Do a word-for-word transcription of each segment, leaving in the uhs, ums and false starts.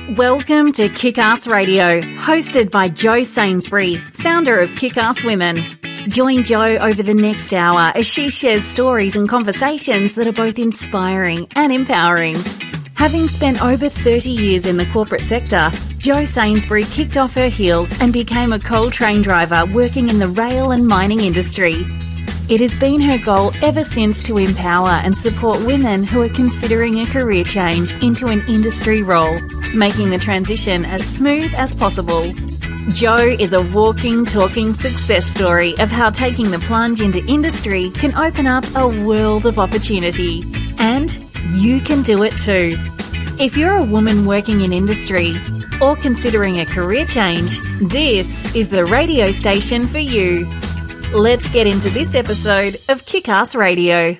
Welcome to Kick-Ass Radio, hosted by Jo Sainsbury, founder of Kick-Ass Women. Join Jo over the next hour as she shares stories and conversations that are both inspiring and empowering. Having spent over thirty years in the corporate sector, Jo Sainsbury kicked off her heels and became a coal train driver working in the rail and mining industry. It has been her goal ever since to empower and support women who are considering a career change into an industry role, making the transition as smooth as possible. Jo is a walking, talking success story of how taking the plunge into industry can open up a world of opportunity. And you can do it too. If you're a woman working in industry or considering a career change, this is the radio station for you. Let's get into this episode of Kick-Ass Radio.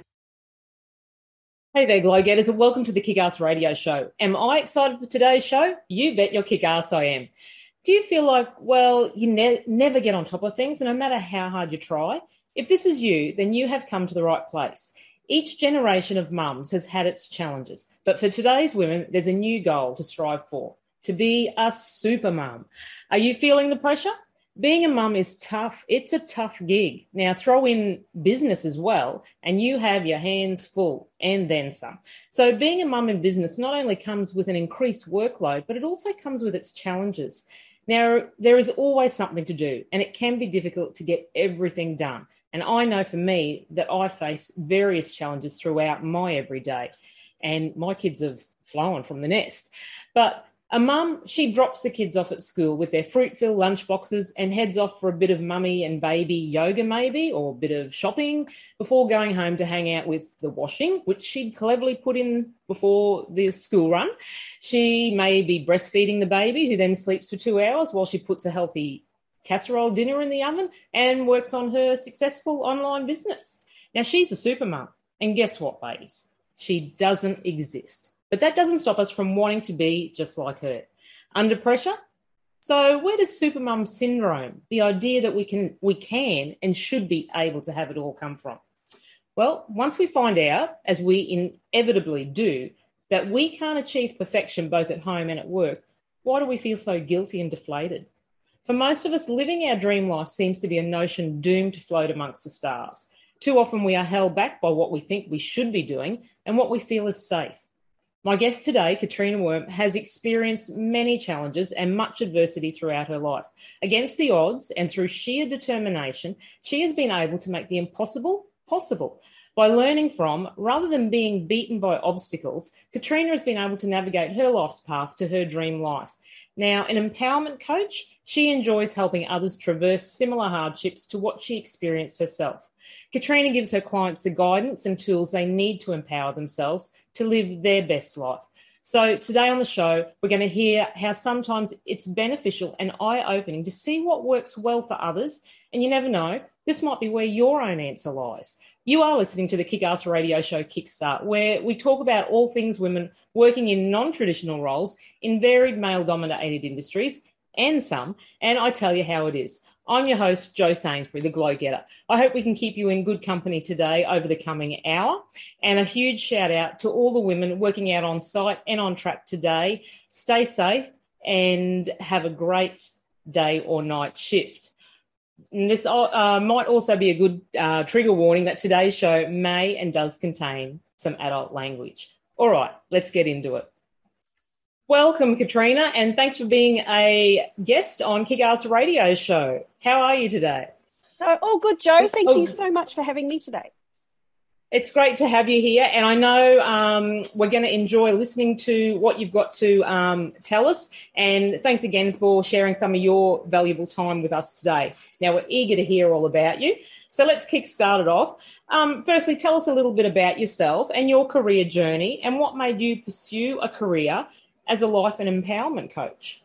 Hey there, Glow Getters, and welcome to the Kick-Ass Radio Show. Am I excited for today's show? You bet your kick-ass I am. Do you feel like, well, you ne- never get on top of things, no matter how hard you try? If this is you, then you have come to the right place. Each generation of mums has had its challenges, but for today's women, there's a new goal to strive for, to be a super mum. Are you feeling the pressure? Being a mum is tough. It's a tough gig. Now throw in business as well, and you have your hands full and then some. So being a mum in business not only comes with an increased workload, but it also comes with its challenges. Now, there is always something to do, and it can be difficult to get everything done. And I know for me that I face various challenges throughout my everyday, and my kids have flown from the nest. But a mum, she drops the kids off at school with their fruit-filled lunchboxes and heads off for a bit of mummy and baby yoga maybe, or a bit of shopping before going home to hang out with the washing, which she'd cleverly put in before the school run. She may be breastfeeding the baby, who then sleeps for two hours while she puts a healthy casserole dinner in the oven and works on her successful online business. Now, she's a super mum, and guess what, ladies? She doesn't exist. But that doesn't stop us from wanting to be just like her. Under pressure? So where does supermum syndrome, the idea that we can we can and should be able to have it all, come from? Well, once we find out, as we inevitably do, that we can't achieve perfection both at home and at work, why do we feel so guilty and deflated? For most of us, living our dream life seems to be a notion doomed to float amongst the stars. Too often we are held back by what we think we should be doing and what we feel is safe. My guest today, Katrina Worm, has experienced many challenges and much adversity throughout her life. Against the odds and through sheer determination, she has been able to make the impossible possible. By learning from, rather than being beaten by obstacles, Katrina has been able to navigate her life's path to her dream life. Now, an empowerment coach, she enjoys helping others traverse similar hardships to what she experienced herself. Katrina gives her clients the guidance and tools they need to empower themselves to live their best life. So today on the show, we're going to hear how sometimes it's beneficial and eye-opening to see what works well for others. And you never know, this might be where your own answer lies. You are listening to the Kick-Ass Radio Show Kickstart, where we talk about all things women working in non-traditional roles in varied male-dominated industries and some, and I tell you how it is. I'm your host, Jo Sainsbury, the Glow Getter. I hope we can keep you in good company today over the coming hour. And a huge shout out to all the women working out on site and on track today. Stay safe and have a great day or night shift. And this uh, might also be a good uh, trigger warning that today's show may and does contain some adult language. All right, let's get into it. Welcome, Katrina, and thanks for being a guest on Kick-Ass Radio Show. How are you today? So, all good, Jo. Thank oh, you so much for having me today. It's great to have you here, and I know um, we're going to enjoy listening to what you've got to um, tell us, and thanks again for sharing some of your valuable time with us today. Now, we're eager to hear all about you, so let's kick start it off. Um, firstly, tell us a little bit about yourself and your career journey and what made you pursue a career as a life and empowerment coach.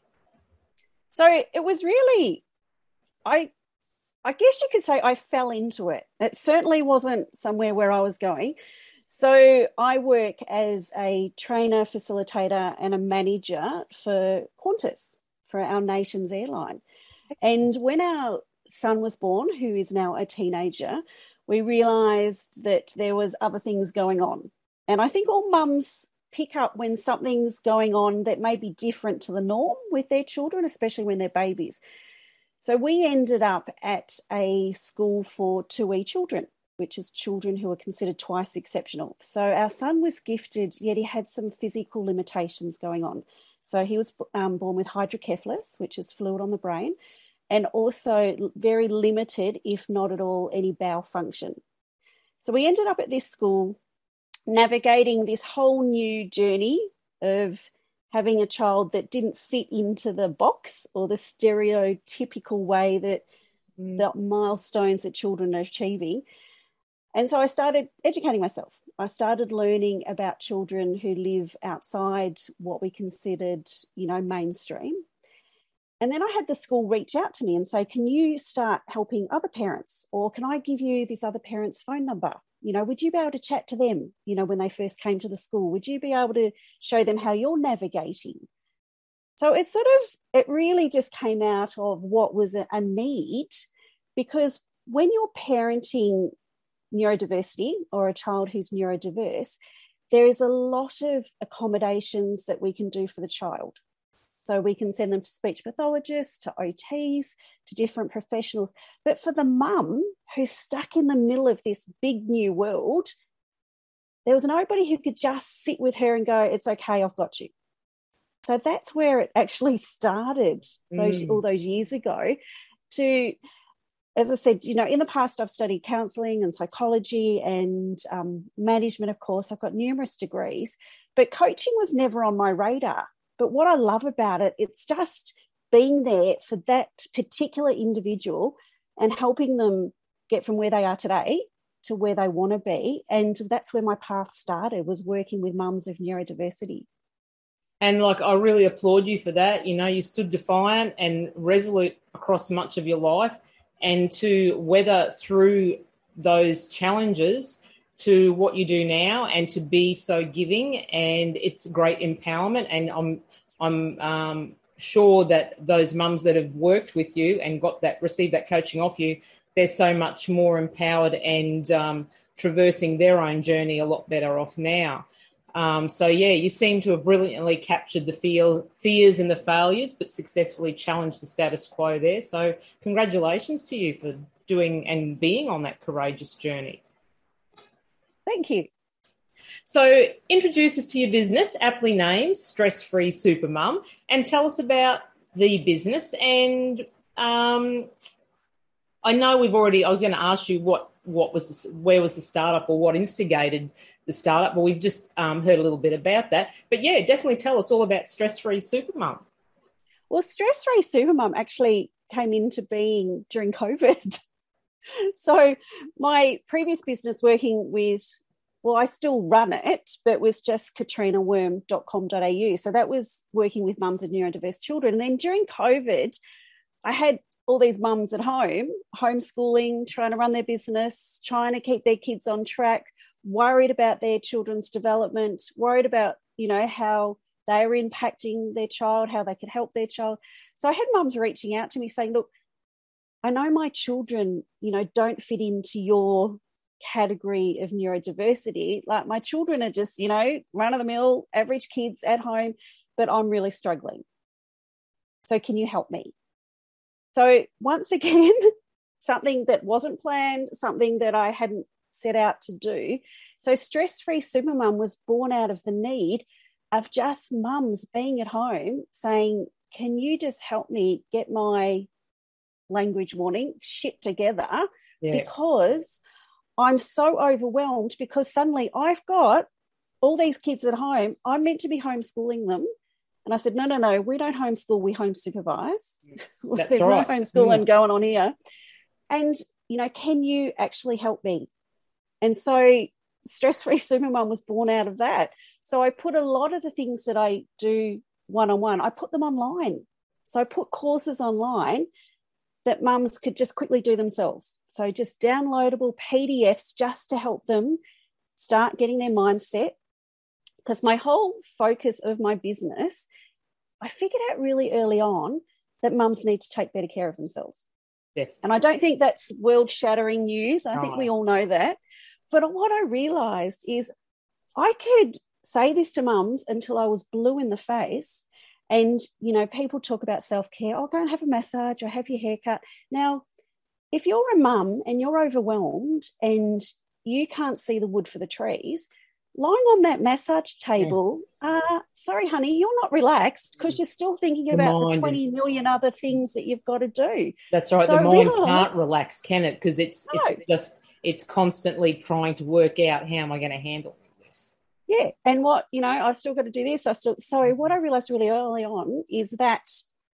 So it was really, I I guess you could say I fell into it. It certainly wasn't somewhere where I was going. So I work as a trainer, facilitator and a manager for Qantas, for our nation's airline. And when our son was born, who is now a teenager, we realised that there was other things going on. And I think all mums pick up when something's going on that may be different to the norm with their children, especially when they're babies. So we ended up at a school for two E children, which is children who are considered twice exceptional. So our son was gifted, yet he had some physical limitations going on. So he was um, born with hydrocephalus, which is fluid on the brain, and also very limited, if not at all, any bowel function. So we ended up at this school navigating this whole new journey of having a child that didn't fit into the box or the stereotypical way that mm. the milestones that children are achieving. And so I started educating myself. I started learning about children who live outside what we considered, you know, mainstream. And then I had the school reach out to me and say, can you start helping other parents? Or can I give you this other parent's phone number? You know, would you be able to chat to them, you know, when they first came to the school? Would you be able to show them how you're navigating? So it sort of, it really just came out of what was a, a need, because when you're parenting neurodiversity or a child who's neurodiverse, there is a lot of accommodations that we can do for the child. So we can send them to speech pathologists, to O Ts, to different professionals. But for the mum who's stuck in the middle of this big new world, there was nobody who could just sit with her and go, it's okay, I've got you. So that's where it actually started those, mm. all those years ago. To, as I said, you know, in the past I've studied counselling and psychology and um, management, of course. I've got numerous degrees, but coaching was never on my radar. But what I love about it, it's just being there for that particular individual and helping them get from where they are today to where they want to be. And that's where my path started, was working with mums of neurodiversity. And, like, I really applaud you for that. You know, you stood defiant and resolute across much of your life, and to weather through those challenges to what you do now, and to be so giving, and it's great empowerment. And I'm I'm um, sure that those mums that have worked with you and got that, received that coaching off you, they're so much more empowered and um, traversing their own journey a lot better off now. Um, so, yeah, you seem to have brilliantly captured the fear, fears and the failures, but successfully challenged the status quo there. So congratulations to you for doing and being on that courageous journey. Thank you. So introduce us to your business, aptly named Stress Free Super Mum, and tell us about the business. And um, I know we've already, I was going to ask you what, what was, the, where was the startup, or what instigated the startup, but we've just um, heard a little bit about that. But yeah, definitely tell us all about Stress Free Super Mum. Well, Stress Free Super Mum actually came into being during COVID. So my previous business, working with, well, I still run it, but it was just katrina worm dot com dot a u. So that was working with mums of neurodiverse children. And then during COVID, I had all these mums at home, homeschooling, trying to run their business, trying to keep their kids on track, worried about their children's development, worried about, you know, how they were impacting their child, how they could help their child. So I had mums reaching out to me saying, look, I know my children, you know, don't fit into your category of neurodiversity. Like, my children are just, you know, run-of-the-mill, average kids at home, but I'm really struggling. So can you help me? So once again, something that wasn't planned, something that I hadn't set out to do. So Stress Free Super Mum was born out of the need of just mums being at home saying, can you just help me get my language warning shit together, yeah. because I'm so overwhelmed, because suddenly I've got all these kids at home. I'm meant to be homeschooling them. And I said, no, no, no, we don't homeschool, we home supervise. That's There's right. no homeschooling mm. going on here. And, you know, can you actually help me? And so Stress Free Super Mum was born out of that. So I put a lot of the things that I do one-on-one, I put them online. So I put courses online that mums could just quickly do themselves. So just downloadable P D Fs just to help them start getting their mindset. Because my whole focus of my business, I figured out really early on that mums need to take better care of themselves. Definitely. And I don't think that's world-shattering news. I oh. think we all know that. But what I realised is I could say this to mums until I was blue in the face. And, you know, people talk about self-care. Oh, go and have a massage or have your hair cut. Now, if you're a mum and you're overwhelmed and you can't see the wood for the trees, lying on that massage table, yeah. uh, sorry, honey, you're not relaxed because you're still thinking the about the twenty is... million other things that you've got to do. That's right. So the mind realize... can't relax, can it? Because it's, no. it's just, it's constantly trying to work out how am I going to handle this. Yeah. And what, you know, I've still got to do this. I still, so what I realized really early on is that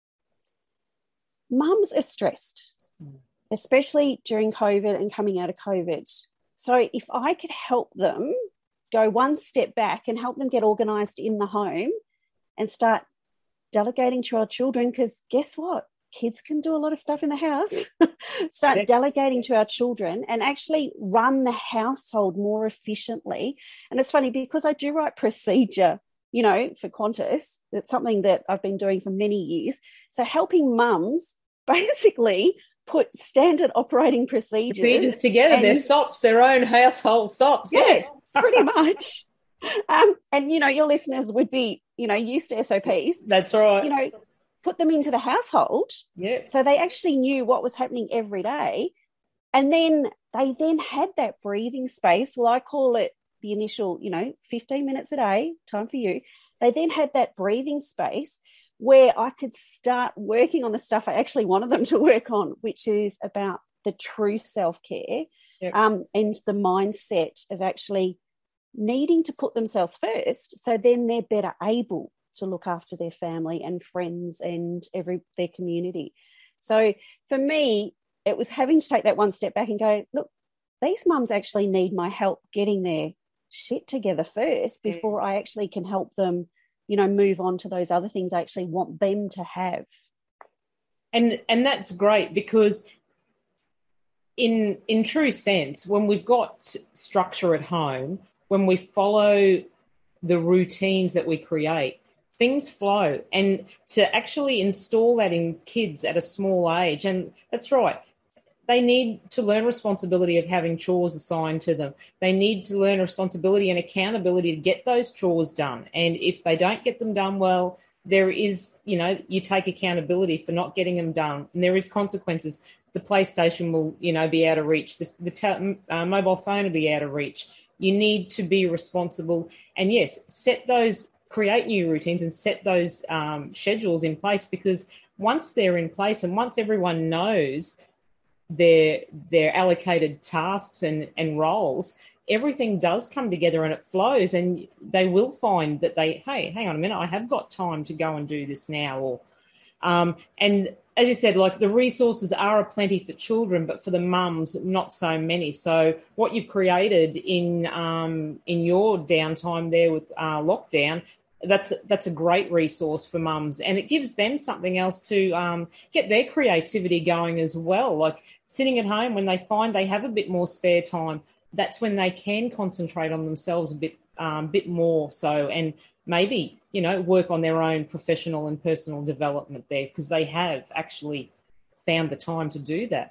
mums are stressed, mm. especially during COVID and coming out of COVID. So if I could help them go one step back and help them get organised in the home and start delegating to our children, because guess what? Kids can do a lot of stuff in the house. Start delegating to our children and actually run the household more efficiently. And it's funny because I do write procedure, you know, for Qantas. It's something that I've been doing for many years. So helping mums basically put standard operating procedures, procedures together, and, their S O Ps, their own household S O Ps. Yeah, pretty much. Um, and, you know, your listeners would be, you know, used to S O Ps. That's right. You know, put them into the household. Yeah. So they actually knew what was happening every day. And then they then had that breathing space. Well, I call it the initial, you know, fifteen minutes a day, time for you. They then had that breathing space where I could start working on the stuff I actually wanted them to work on, which is about the true self-care, yep. um, and the mindset of actually needing to put themselves first. So then they're better able to look after their family and friends and every their community. So for me, it was having to take that one step back and go, look, these mums actually need my help getting their shit together first before I actually can help them, you know, move on to those other things I actually want them to have. And and that's great because in in true sense, when we've got structure at home, when we follow the routines that we create, things flow. And to actually install that in kids at a small age, and that's right, they need to learn responsibility of having chores assigned to them. They need to learn responsibility and accountability to get those chores done. And if they don't get them done well, there is, you know, you take accountability for not getting them done. And there is consequences. The PlayStation will, you know, be out of reach. The, the te- uh, mobile phone will be out of reach. You need to be responsible. And, yes, set those, create new routines and set those um, schedules in place, because once they're in place and once everyone knows their their allocated tasks and, and roles, everything does come together and it flows, and they will find that they, hey, hang on a minute, I have got time to go and do this now. Or um, and as you said, like the resources are aplenty for children, but for the mums, not so many. So what you've created in um, in your downtime there with uh, lockdown, that's that's a great resource for mums, and it gives them something else to um, get their creativity going as well. Like sitting at home when they find they have a bit more spare time, that's when they can concentrate on themselves a bit um, bit more. So, and maybe, you know, work on their own professional and personal development there, because they have actually found the time to do that.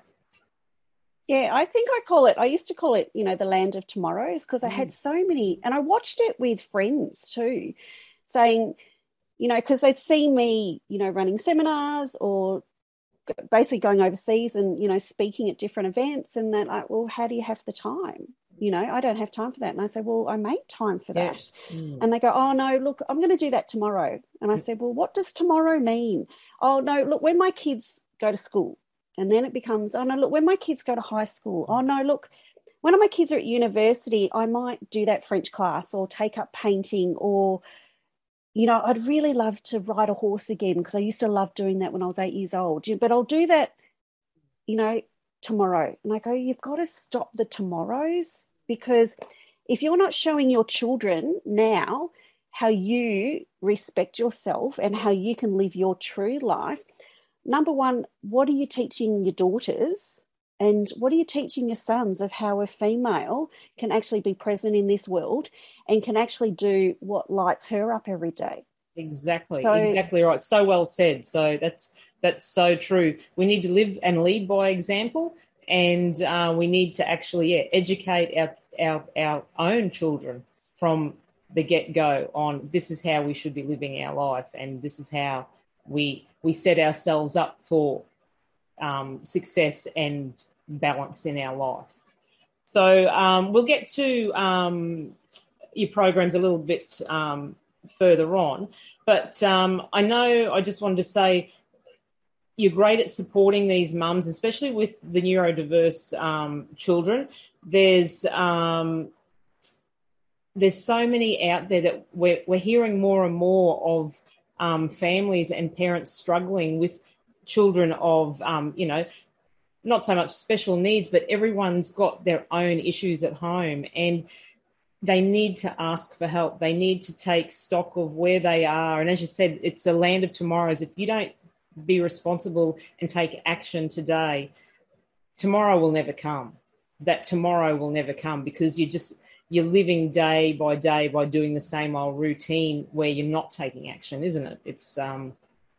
Yeah, I think I call it, I used to call it, you know, the land of tomorrows, because I mm. had so many, and I watched it with friends too, saying, you know, because they'd seen me, you know, running seminars or basically going overseas and, you know, speaking at different events, and they're like, well, how do you have the time? You know, I don't have time for that. And I said, well, I make time for that. Yes. Mm. And they go, oh, no, look, I'm going to do that tomorrow. And I said, well, what does tomorrow mean? Oh, no, look, when my kids go to school. And then it becomes, oh, no, look, when my kids go to high school. Oh, no, look, when my kids are at university, I might do that French class or take up painting, or, you know, I'd really love to ride a horse again, because I used to love doing that when I was eight years old. But I'll do that, you know, tomorrow. And I go, you've got to stop the tomorrows, because if you're not showing your children now how you respect yourself and how you can live your true life, number one, what are you teaching your daughters, and what are you teaching your sons of how a female can actually be present in this world and can actually do what lights her up every day? Exactly, so, exactly right. So well said. So that's that's so true. We need to live and lead by example, and uh, we need to actually yeah, educate our, our our own children from the get-go on this is how we should be living our life, and this is how we we set ourselves up for um, success and balance in our life. So um, we'll get to um, your programs a little bit um, further on, but um, I know I just wanted to say you're great at supporting these mums, especially with the neurodiverse um, children. There's um, there's so many out there that we're, we're hearing more and more of um, families and parents struggling with children of, um, you know, not so much special needs, but everyone's got their own issues at home, and they need to ask for help. They need to take stock of where they are. And as you said, it's a land of tomorrows. If you don't be responsible and take action today, tomorrow will never come. That tomorrow will never come because you just, you're living day by day by doing the same old routine where you're not taking action, isn't it? It's, um,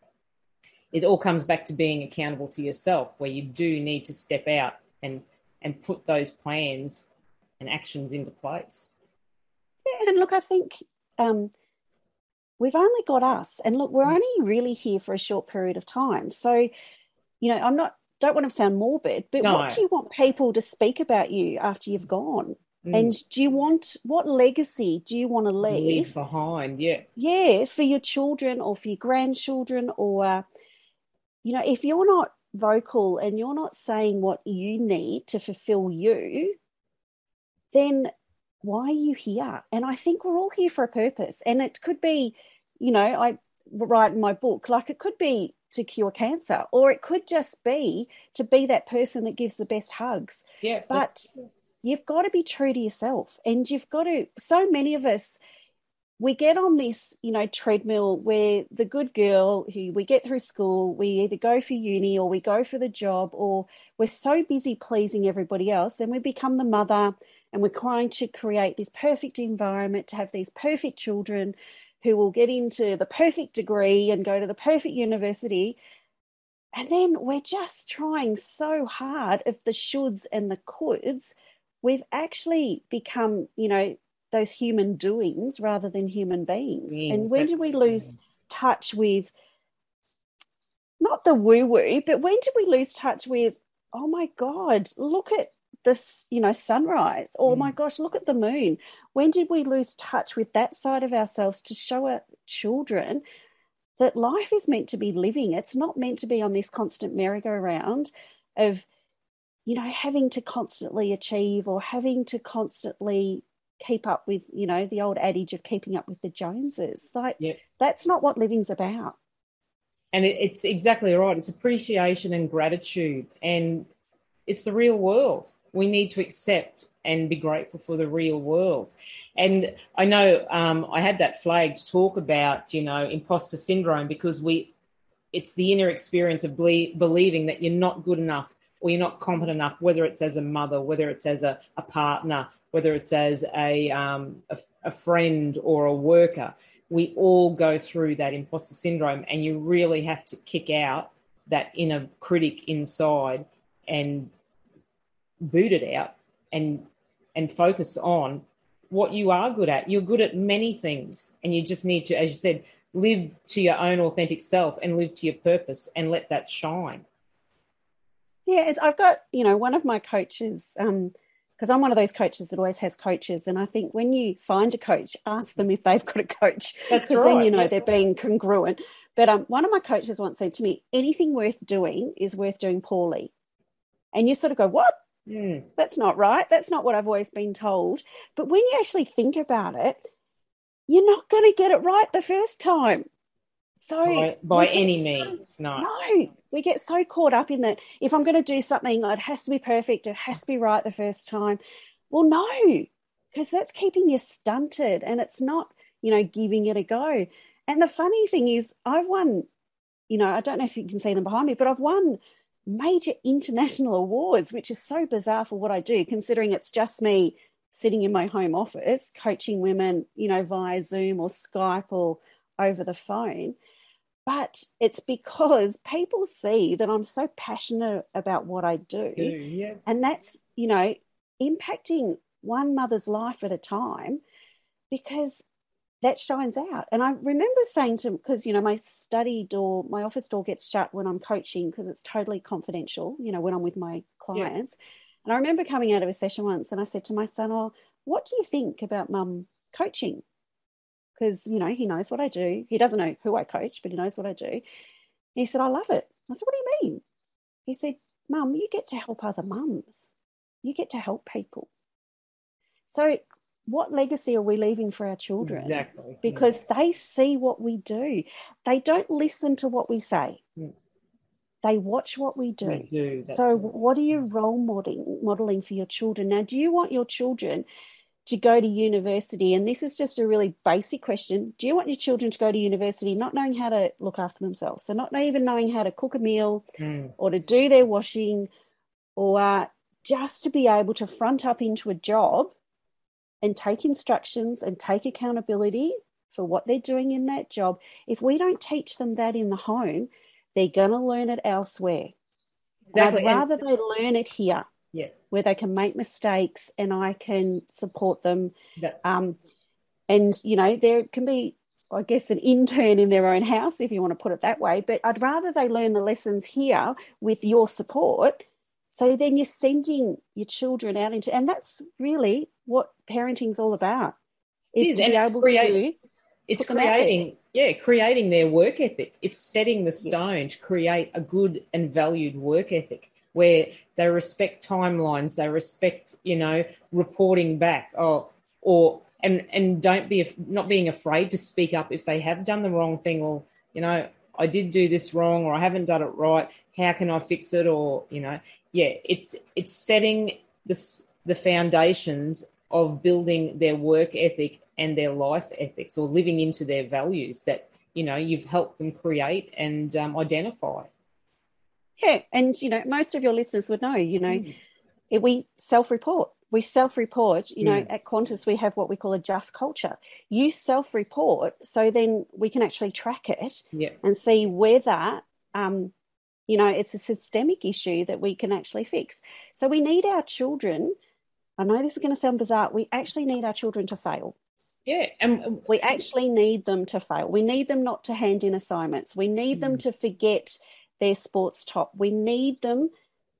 it all comes back to being accountable to yourself, where you do need to step out and, and put those plans and actions into place. Yeah, and look, I think um, we've only got us, and look, we're only really here for a short period of time. So, you know, I'm not, don't want to sound morbid, but No. what do you want people to speak about you after you've gone? Mm. And do you want, what legacy do you want to leave? Leave behind, yeah. Yeah, for your children or for your grandchildren, or, you know, if you're not vocal and you're not saying what you need to fulfill you, then why are you here? And I think we're all here for a purpose. And it could be, you know, I write in my book, like it could be to cure cancer, or it could just be to be that person that gives the best hugs. Yeah. But you've got to be true to yourself, and you've got to, so many of us, we get on this, you know, treadmill where the good girl who we get through school, we either go for uni or we go for the job, or we're so busy pleasing everybody else, and we become the mother, and we're trying to create this perfect environment to have these perfect children who will get into the perfect degree and go to the perfect university. And then we're just trying so hard of the shoulds and the coulds. We've actually become, you know, those human doings rather than human beings. Yes, and when did we lose touch with, not the woo-woo, but when did we lose touch with, oh my God, look at this, you know, sunrise. Oh mm. my gosh, look at the moon. When did we lose touch with that side of ourselves to show our children that life is meant to be living? It's not meant to be on this constant merry-go-round of, you know, having to constantly achieve or having to constantly keep up with, you know, the old adage of keeping up with the Joneses. Like, yep. That's not what living's about. And it, it's exactly right. It's appreciation and gratitude, and it's the real world. We need to accept and be grateful for the real world. And I know um, I had that flag to talk about, you know, imposter syndrome, because we, it's the inner experience of ble- believing that you're not good enough or you're not competent enough, whether it's as a mother, whether it's as a, a partner, whether it's as a, um, a, a friend or a worker. We all go through that imposter syndrome, and you really have to kick out that inner critic inside and boot it out and and focus on what you are good at. You're good at many things, and you just need to, as you said, live to your own authentic self and live to your purpose and let that shine. Yeah, it's, I've got, you know, one of my coaches, um, because I'm one of those coaches that always has coaches, and I think when you find a coach, ask them if they've got a coach. That's right. Then, you know, yeah. they're being congruent. But um, one of my coaches once said to me, anything worth doing is worth doing poorly. And you sort of go, what? Mm. That's not right. That's not what I've always been told. But when you actually think about it, you're not going to get it right the first time. So by, by any so, means, no. No, we get so caught up in that. If I'm going to do something, it has to be perfect. It has to be right the first time. Well, no, because that's keeping you stunted, and it's not, you know, giving it a go. And the funny thing is, I've won, you know, I don't know if you can see them behind me, but I've won major international awards, which is so bizarre for what I do, considering it's just me sitting in my home office coaching women, you know, via Zoom or Skype or over the phone. But it's because people see that I'm so passionate about what I do. Yeah. And that's, you know, impacting one mother's life at a time, because that shines out. And I remember saying to, because, you know, my study door, my office door gets shut when I'm coaching because it's totally confidential, you know, when I'm with my clients. Yeah. And I remember coming out of a session once and I said to my son, oh, what do you think about mum coaching? Because, you know, he knows what I do. He doesn't know who I coach, but he knows what I do. And he said, I love it. I said, what do you mean? He said, Mum, you get to help other mums. You get to help people. So what legacy are we leaving for our children? Exactly. Because yeah. they see what we do. They don't listen to what we say. Mm. They watch what we do. We do. That's so right. What are you role modeling, modeling for your children? Now, do you want your children to go to university? And this is just a really basic question. Do you want your children to go to university not knowing how to look after themselves? So not even knowing how to cook a meal mm. or to do their washing, or uh, just to be able to front up into a job and take instructions and take accountability for what they're doing in that job? If we don't teach them that in the home, they're going to learn it elsewhere. Exactly. I'd rather and, they learn it here, yeah. where they can make mistakes and I can support them. That's... Um, and, you know, there can be, I guess, an intern in their own house, if you want to put it that way. But I'd rather they learn the lessons here with your support. So then you're sending your children out into, and that's really what parenting's all about, is, is to be able create, to it's creating, yeah, creating their work ethic. It's setting the stone yes. to create a good and valued work ethic where they respect timelines, they respect, you know, reporting back, or, or and and don't be not being afraid to speak up if they have done the wrong thing. Or, you know, I did do this wrong, or I haven't done it right. How can I fix it? Or, you know, yeah, it's it's setting this the foundations of building their work ethic and their life ethics, or living into their values that, you know, you've helped them create and um, identify. Yeah, and, you know, most of your listeners would know, you know, mm. we self-report. We self-report, you know, mm. at Qantas we have what we call a just culture. You self-report, so then we can actually track it yeah. and see whether, um, you know, it's a systemic issue that we can actually fix. So we need our children, I know this is going to sound bizarre, we actually need our children to fail. Yeah. And we actually need them to fail. We need them not to hand in assignments. We need mm. them to forget their sports top. We need them,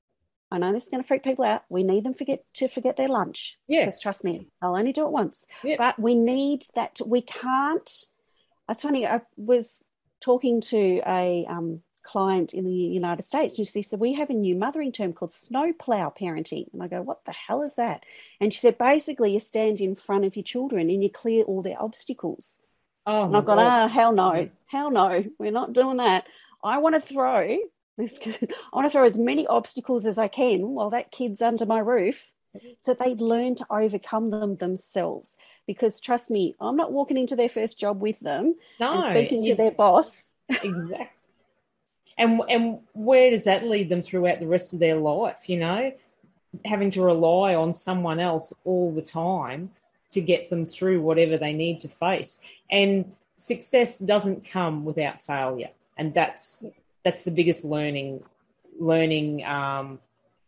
I know this is going to freak people out, we need them forget to forget their lunch. Yeah. Because trust me, I'll only do it once. Yeah. But we need that. To, we can't, it's funny, I was talking to a um, client in the United States, and she said, we have a new mothering term called snowplow parenting. And I go, what the hell is that? And she said, basically you stand in front of your children and you clear all their obstacles. Oh, and I've gone, ah, oh, hell no, yeah. hell no, we're not doing that. I want to throw this. I want to throw as many obstacles as I can while that kid's under my roof, so they learn to overcome them themselves. Because trust me, I'm not walking into their first job with them no, and speaking to their boss. Exactly. And and where does that lead them throughout the rest of their life? You know, having to rely on someone else all the time to get them through whatever they need to face. And success doesn't come without failure. And that's that's the biggest learning learning um,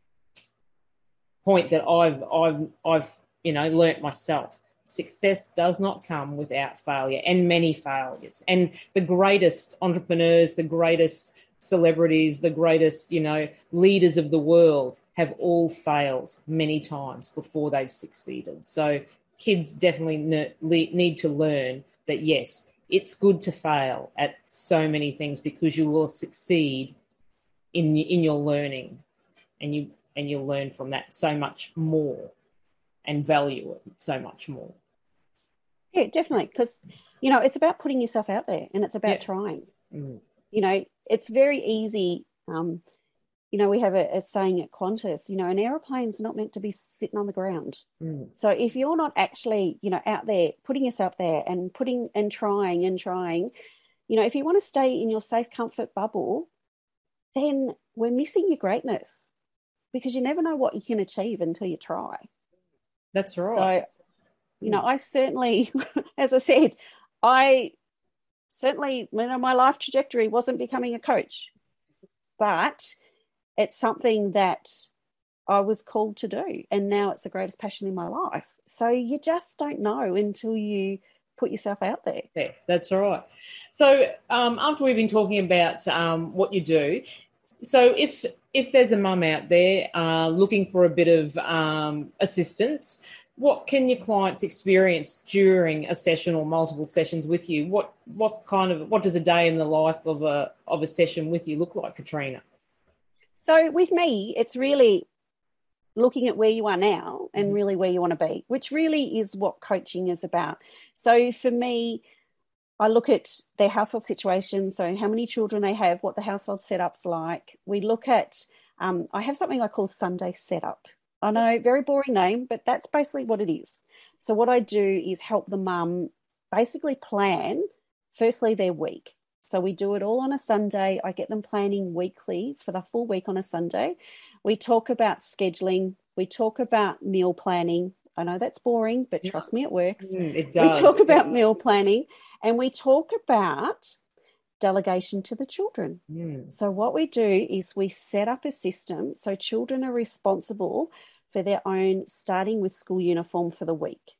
point that I've I've I've you know learnt myself. Success does not come without failure, and many failures. And the greatest entrepreneurs, the greatest celebrities, the greatest you know leaders of the world have all failed many times before they've succeeded. So kids definitely ne- need to learn that yes, it's good to fail at so many things, because you will succeed in in your learning, and you and you'll learn from that so much more and value it so much more. Yeah, definitely, because you know it's about putting yourself out there, and it's about yeah. trying. Mm. You know, it's very easy. Um, you know, we have a, a saying at Qantas, you know, an aeroplane's not meant to be sitting on the ground. Mm. So if you're not actually, you know, out there, putting yourself there and putting and trying and trying, you know, if you want to stay in your safe comfort bubble, then we're missing your greatness, because you never know what you can achieve until you try. That's right. So, you know, I certainly, as I said, I certainly, you know, my life trajectory wasn't becoming a coach, but it's something that I was called to do, and now it's the greatest passion in my life. So you just don't know until you put yourself out there. Yeah, that's right. So um, after we've been talking about um, what you do, so if if there's a mum out there uh, looking for a bit of um, assistance, what can your clients experience during a session or multiple sessions with you? What what kind of what does a day in the life of a of a session with you look like, Katrina? So with me, it's really looking at where you are now and mm-hmm. really where you want to be, which really is what coaching is about. So for me, I look at their household situation, so how many children they have, what the household setup's like. We look at, um, I have something I call Sunday setup. I know, very boring name, but that's basically what it is. So what I do is help the mum basically plan, firstly, their week. So we do it all on a Sunday. I get them planning weekly for the full week on a Sunday. We talk about scheduling. We talk about meal planning. I know that's boring, but yeah. trust me, it works. Mm, it does. We talk about yeah. meal planning, and we talk about delegation to the children. Mm. So what we do is we set up a system so children are responsible for their own, starting with school uniform for the week.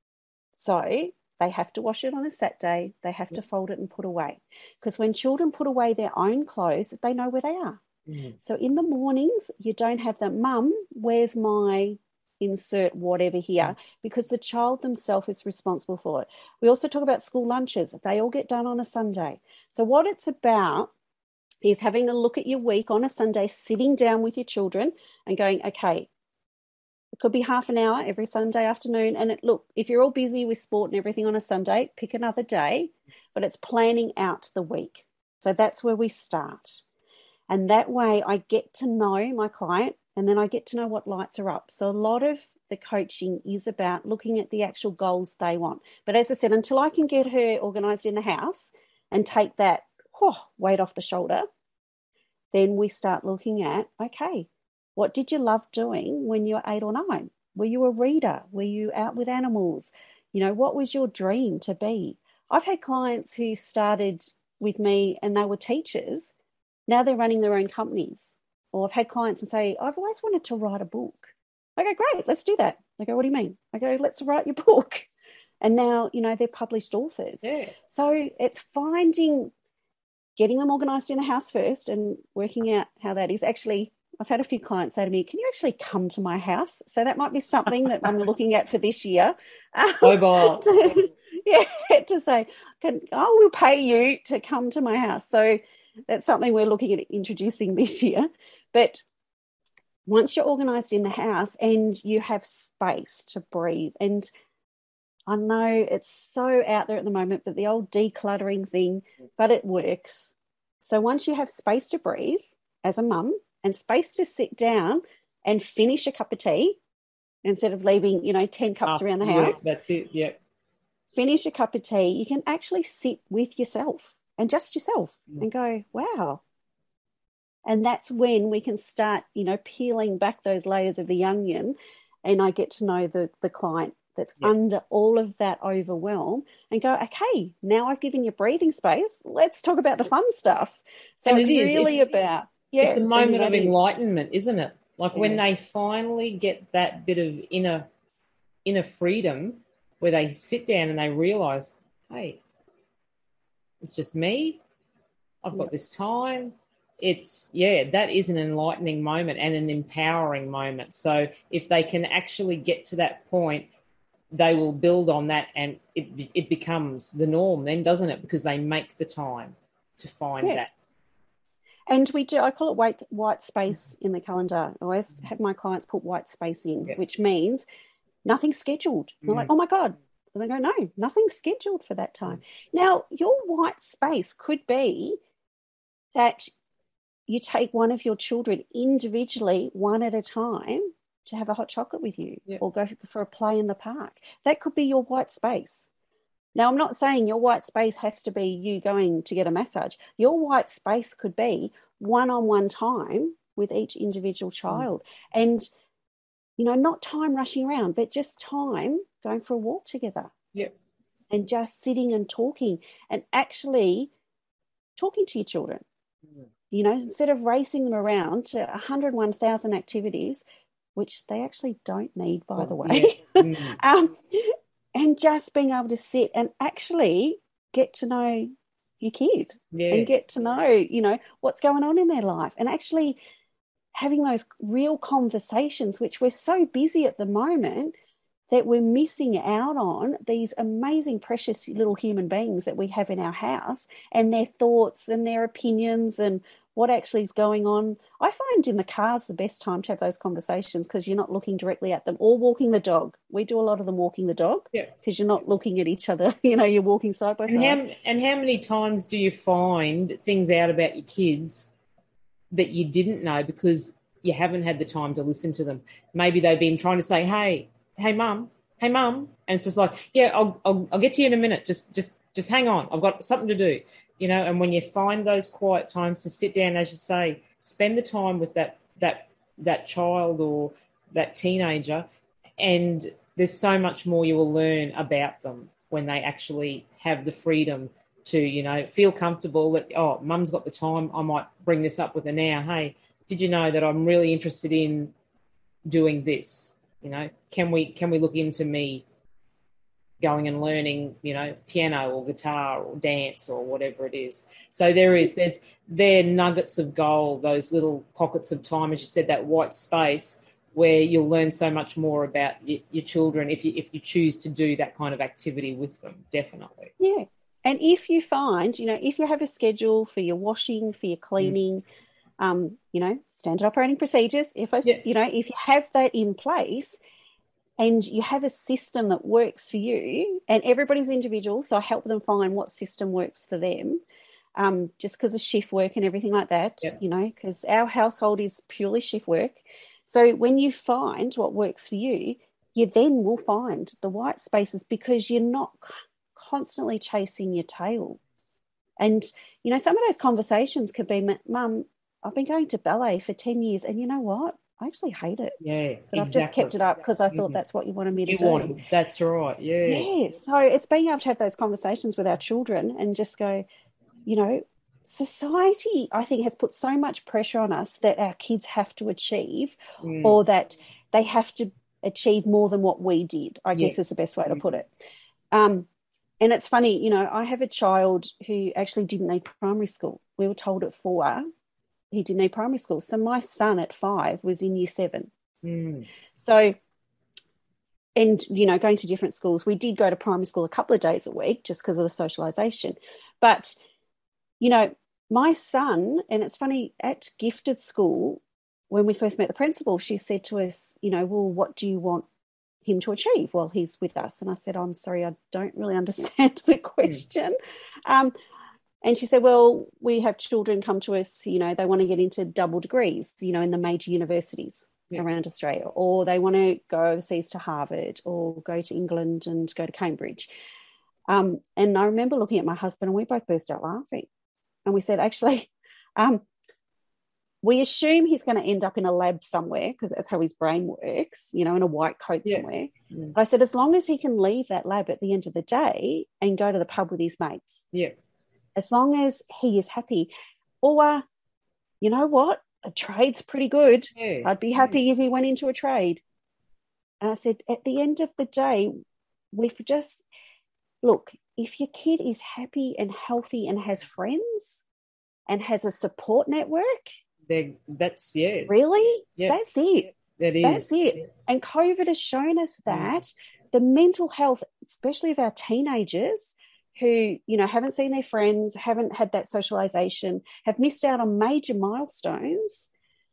So they have to wash it on a Saturday. They have to fold it and put away. Because when children put away their own clothes, they know where they are. Mm. So in the mornings, you don't have them, Mum, where's my insert whatever here? Mm. Because the child themselves is responsible for it. We also talk about school lunches. They all get done on a Sunday. So what it's about is having a look at your week on a Sunday, sitting down with your children and going, okay, it could be half an hour every Sunday afternoon. And it, look, if you're all busy with sport and everything on a Sunday, pick another day, but it's planning out the week. So that's where we start. And that way I get to know my client, and then I get to know what lights are up. So a lot of the coaching is about looking at the actual goals they want. But as I said, until I can get her organised in the house and take that oh, weight off the shoulder, then we start looking at, okay, what did you love doing when you were eight or nine? Were you a reader? Were you out with animals? You know, what was your dream to be? I've had clients who started with me and they were teachers. Now they're running their own companies. Or I've had clients and say, I've always wanted to write a book. I go, great, let's do that. I go, what do you mean? I go, let's write your book. And now, you know, they're published authors. Yeah. So it's finding, getting them organised in the house first and working out how that is. Actually, I've had a few clients say to me, can you actually come to my house? So that might be something that I'm looking at for this year. Mobile. to, yeah, to say, can, I will pay you to come to my house. So that's something we're looking at introducing this year. But once you're organised in the house and you have space to breathe, and I know it's so out there at the moment, but the old decluttering thing, but it works. So once you have space to breathe as a mum and space to sit down and finish a cup of tea instead of leaving, you know, ten cups oh, around the yeah, house. That's it, yeah. Finish a cup of tea, you can actually sit with yourself and just yourself mm. and go, wow. And that's when we can start, you know, peeling back those layers of the onion, and I get to know the, the client that's yep. under all of that overwhelm and go, okay, now I've given you breathing space. Let's talk about the fun stuff. So and it's it really if, about, yeah. It's a moment of in. enlightenment, isn't it? Like yeah. when they finally get that bit of inner, inner freedom where they sit down and they realise, hey, it's just me. I've got yep. this time. It's, yeah, that is an enlightening moment and an empowering moment. So if they can actually get to that point, they will build on that, and it it becomes the norm then, doesn't it? Because they make the time to find yeah. that. And we do, I call it white, white space in the calendar. I always have my clients put white space in, yeah. which means nothing's scheduled. Mm. They're like, oh my God. And I go, no, nothing's scheduled for that time. Mm. Now, your white space could be that you take one of your children individually, one at a time, to have a hot chocolate with you yep. or go for a play in the park. That could be your white space. Now, I'm not saying your white space has to be you going to get a massage. Your white space could be one-on-one time with each individual child. Mm. And, you know, not time rushing around, but just time going for a walk together. Yep. And just sitting and talking and actually talking to your children. Mm. You know, instead of racing them around to one hundred one thousand activities, which they actually don't need, by the way. Yeah. Mm. um, and just being able to sit and actually get to know your kid yes. and get to know, you know, what's going on in their life, and actually having those real conversations, which we're so busy at the moment that we're missing out on these amazing, precious little human beings that we have in our house, and their thoughts and their opinions and what actually is going on. I find in the car's the best time to have those conversations, because you're not looking directly at them, or walking the dog. We do a lot of them walking the dog, because yeah. you're not looking at each other. You know, you're walking side by and side. How, and how many times do you find things out about your kids that you didn't know because you haven't had the time to listen to them? Maybe they've been trying to say, hey, hey, mum, hey, mum. And it's just like, yeah, I'll, I'll, I'll get to you in a minute. Just, just, just hang on. I've got something to do. You know, and when you find those quiet times to sit down, as you say, spend the time with that that that child or that teenager, and there's so much more you will learn about them when they actually have the freedom to, you know, feel comfortable that, oh, mum's got the time, I might bring this up with her now. Hey, did you know that I'm really interested in doing this? You know, can we can we look into me going and learning, you know, piano or guitar or dance or whatever it is. So there is, there's, they're nuggets of gold, those little pockets of time, as you said, that white space where you'll learn so much more about y- your children if you if you choose to do that kind of activity with them, definitely. Yeah. And if you find, you know, if you have a schedule for your washing, for your cleaning, mm. um, you know, standard operating procedures, if I, yeah. you know, if you have that in place, and you have a system that works for you, and everybody's individual, so I help them find what system works for them, um, just because of shift work and everything like that, yeah. you know, because our household is purely shift work. So when you find what works for you, you then will find the white spaces, because you're not constantly chasing your tail. And, you know, some of those conversations could be, Mum, I've been going to ballet for ten years, and you know what? I actually hate it. Yeah, but exactly. I've just kept it up because I thought that's what you wanted me to you do. Want, that's right, yeah. Yeah, so it's being able to have those conversations with our children and just go, you know, society, I think, has put so much pressure on us that our kids have to achieve mm. or that they have to achieve more than what we did, I yeah. guess is the best way to put it. Um, and it's funny, you know, I have a child who actually didn't need primary school. We were told at four he didn't need primary school. So my son at five was in year seven. Mm. So, and, you know, going to different schools, we did go to primary school a couple of days a week just because of the socialisation. But, you know, my son, and it's funny, at gifted school, when we first met the principal, she said to us, you know, well, what do you want him to achieve while he's with us? And I said, I'm sorry, I don't really understand the question. Mm. Um, and she said, well, we have children come to us, you know, they want to get into double degrees, you know, in the major universities yeah. around Australia, or they want to go overseas to Harvard or go to England and go to Cambridge. Um, and I remember looking at my husband, and we both burst out laughing. And we said, actually, um, we assume he's going to end up in a lab somewhere because that's how his brain works, you know, in a white coat yeah. somewhere. Mm. I said, as long as he can leave that lab at the end of the day and go to the pub with his mates. Yeah. As long as he is happy. Or, you know what? A trade's pretty good. Yeah. I'd be happy yeah. if he went into a trade. And I said, at the end of the day, we've just, look, if your kid is happy and healthy and has friends and has a support network, They're, that's, yeah. Really? Yeah. That's it. That is. That's it. Yeah. And COVID has shown us that mm. the mental health, especially of our teenagers, who, you know, haven't seen their friends, haven't had that socialisation, have missed out on major milestones,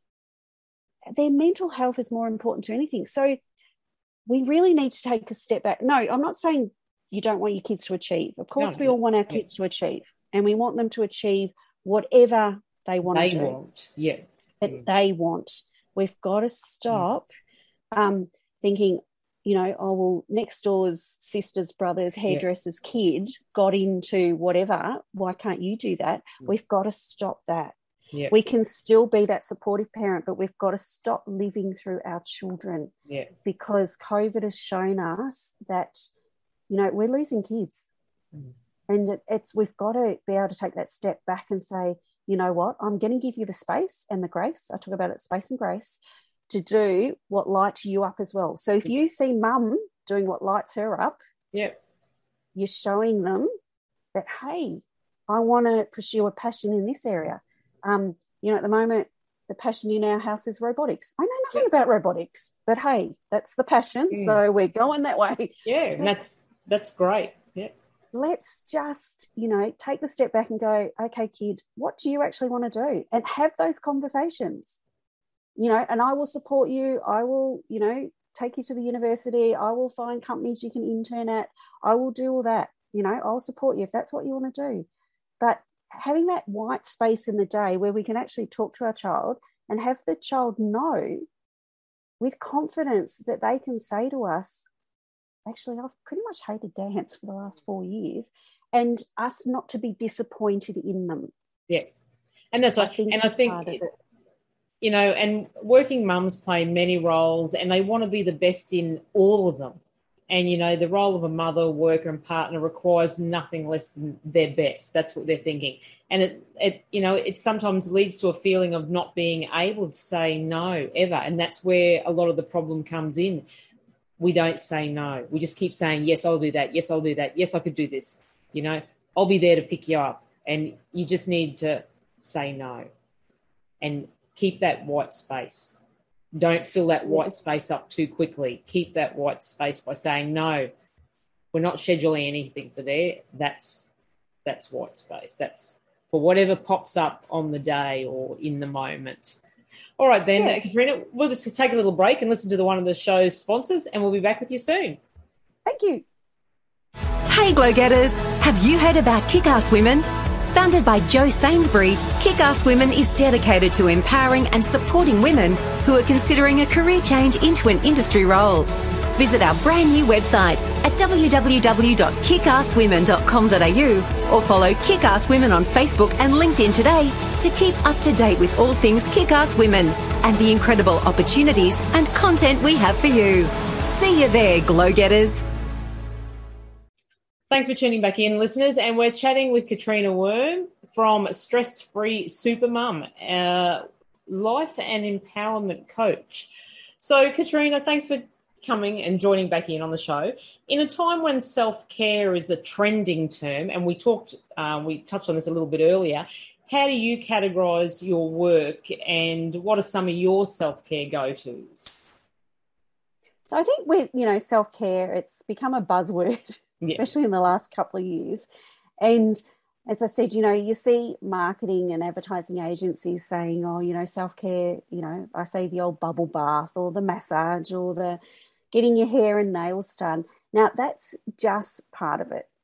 their mental health is more important to anything. So we really need to take a step back. No, I'm not saying you don't want your kids to achieve. Of course, no, we all want our kids yeah. to achieve, and we want them to achieve whatever they want they to do. Want. Yeah. That mm. they want. We've got to stop mm. um, thinking, you know, oh, well, next door's sister's brother's hairdresser's yeah. kid got into whatever. Why can't you do that? Mm. We've got to stop that. Yeah. We can still be that supportive parent, but we've got to stop living through our children yeah. because COVID has shown us that, you know, we're losing kids. Mm. And it, it's we've got to be able to take that step back and say, you know what, I'm going to give you the space and the grace. I talk about it, space and grace, to do what lights you up as well. So if you see mum doing what lights her up, Yep. You're showing them that, hey, I want to pursue a passion in this area. Um, you know, at the moment, the passion in our house is robotics. I know nothing about robotics, but hey, that's the passion. Mm. So we're going that way. Yeah, and that's that's great. Yeah. Let's just, you know, take the step back and go, okay, kid, what do you actually want to do? And have those conversations, you know, and I will support you. I will, you know, take you to the university. I will find companies you can intern at. I will do all that. You know, I'll support you if that's what you want to do. But having that white space in the day where we can actually talk to our child and have the child know with confidence that they can say to us, actually, I've pretty much hated dance for the last four years, and us not to be disappointed in them. Yeah. And that's what I think. And I think, it, you know, and working mums play many roles and they want to be the best in all of them. And, you know, the role of a mother, worker and partner requires nothing less than their best. That's what they're thinking. And, it, it, you know, it sometimes leads to a feeling of not being able to say no ever. And that's where a lot of the problem comes in. We don't say no. We just keep saying, yes, I'll do that. Yes, I'll do that. Yes, I could do this. You know, I'll be there to pick you up. And you just need to say no and keep that white space. Don't fill that white space up too quickly. Keep that white space by saying, no, we're not scheduling anything for there. That's that's white space. That's for whatever pops up on the day or in the moment. All right, then, yeah. Katrina, we'll just take a little break and listen to the one of the show's sponsors, and we'll be back with you soon. Thank you. Hey, Glow Getters, have you heard about Kick-Ass Women? Founded by Jo Sainsbury, Kick-Ass Women is dedicated to empowering and supporting women who are considering a career change into an industry role. Visit our brand new website at w w w dot kick ass women dot com dot a u or follow Kick-Ass Women on Facebook and LinkedIn today to keep up to date with all things Kick-Ass Women and the incredible opportunities and content we have for you. See you there, Glow Getters. Thanks for tuning back in, listeners. And we're chatting with Katrina Worm from Stress Free Supermum, uh, life and empowerment coach. So, Katrina, thanks for coming and joining back in on the show. In a time when self-care is a trending term, and we talked, uh, we touched on this a little bit earlier, how do you categorise your work and what are some of your self-care go-tos? So I think with, you know, self-care, it's become a buzzword. Yeah. Especially in the last couple of years. And as I said, you know, you see marketing and advertising agencies saying, oh, you know, self-care, you know, I say the old bubble bath or the massage or the getting your hair and nails done. Now, that's just part of it.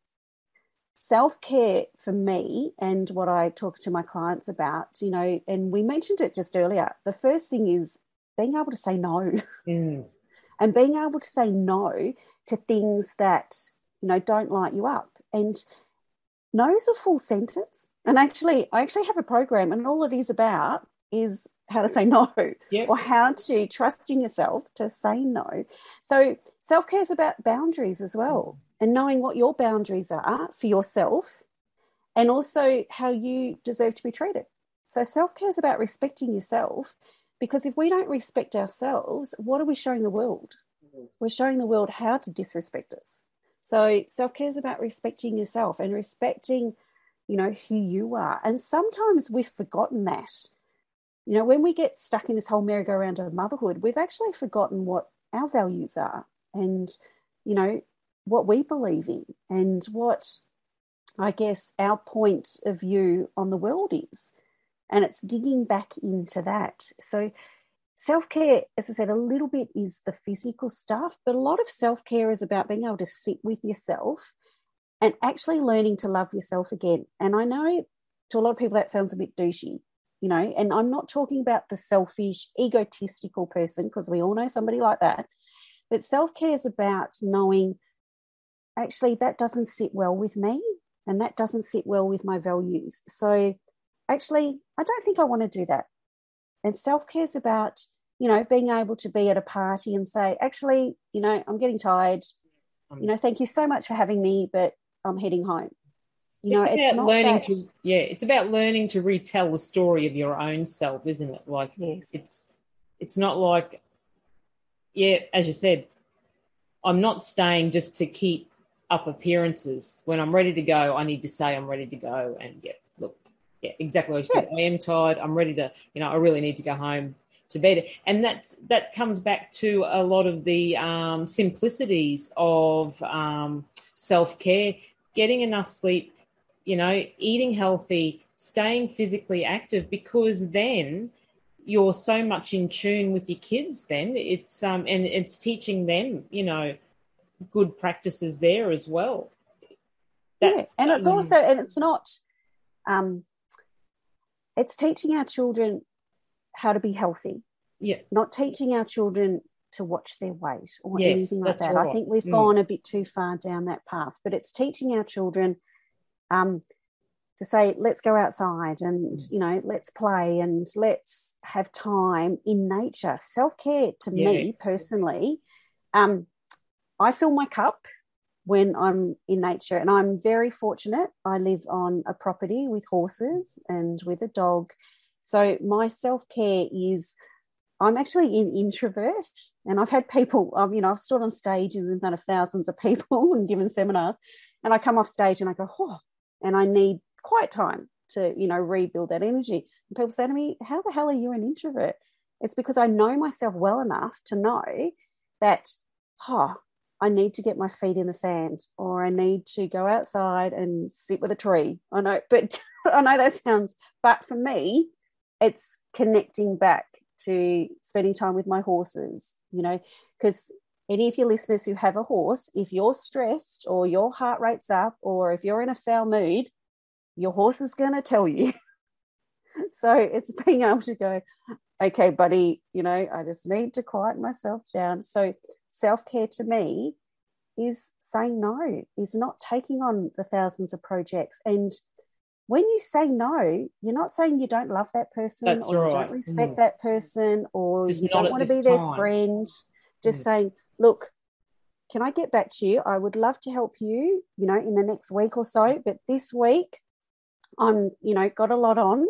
Self-care for me and what I talk to my clients about, you know, and we mentioned it just earlier, the first thing is being able to say no. Mm. And being able to say no to things that, you know, don't light you up. And no is a full sentence. And actually, I actually have a program and all it is about is how to say no. Yep. Or how to trust in yourself to say no. So self-care is about boundaries as well, and knowing what your boundaries are for yourself and also how you deserve to be treated. So self-care is about respecting yourself, because if we don't respect ourselves, what are we showing the world? We're showing the world how to disrespect us. So self-care is about respecting yourself and respecting, you know, who you are. And sometimes we've forgotten that. You know, when we get stuck in this whole merry-go-round of motherhood, we've actually forgotten what our values are and, you know, what we believe in and what, I guess, our point of view on the world is. And it's digging back into that. So self-care, as I said, a little bit is the physical stuff, but a lot of self-care is about being able to sit with yourself and actually learning to love yourself again. And I know to a lot of people that sounds a bit douchey, you know, and I'm not talking about the selfish, egotistical person, because we all know somebody like that. But self-care is about knowing, actually, that doesn't sit well with me and that doesn't sit well with my values. So actually, I don't think I want to do that. And self-care is about, you know, being able to be at a party and say, actually, you know, I'm getting tired. You know, thank you so much for having me, but I'm heading home. You it's know, about it's not learning that... to, yeah, it's about learning to retell the story of your own self, isn't it? Like, yes. it's, it's not like, yeah, as you said, I'm not staying just to keep up appearances. When I'm ready to go, I need to say I'm ready to go. And yeah, look, yeah, exactly like you said. I am tired. I'm ready to, you know, I really need to go home to bed. And that's that comes back to a lot of the um, simplicities of um, self-care, getting enough sleep, you know, eating healthy, staying physically active, because then you're so much in tune with your kids then. It's um and it's teaching them, you know, good practices there as well. That's, yeah, and it's um, also, and it's not, um, it's teaching our children how to be healthy. Yeah. Not teaching our children to watch their weight or yes, anything like that. Right. I think we've mm. gone a bit too far down that path, but it's teaching our children um, to say, let's go outside and, mm. you know, let's play and let's have time in nature. Self-care to yeah. me personally, um, I fill my cup when I'm in nature, and I'm very fortunate. I live on a property with horses and with a dog. So my self-care is, I'm actually an introvert, and I've had people, um, you know, I've stood on stages in front of thousands of people and given seminars, and I come off stage and I go, oh, and I need quiet time to, you know, rebuild that energy. And people say to me, how the hell are you an introvert? It's because I know myself well enough to know that, oh, I need to get my feet in the sand, or I need to go outside and sit with a tree. I know, but I know that sounds, but for me, it's connecting back to spending time with my horses, you know, because any of your listeners who have a horse, if you're stressed or your heart rate's up or if you're in a foul mood, your horse is going to tell you. So it's being able to go, okay, buddy, you know, I just need to quiet myself down. So self-care to me is saying no, is not taking on the thousands of projects. And when you say no, you're not saying you don't love that person That's or right. you don't respect mm. that person or Just you don't want to be their friend. Just mm. saying, look, can I get back to you? I would love to help you, you know, in the next week or so. But this week I'm, you know, got a lot on,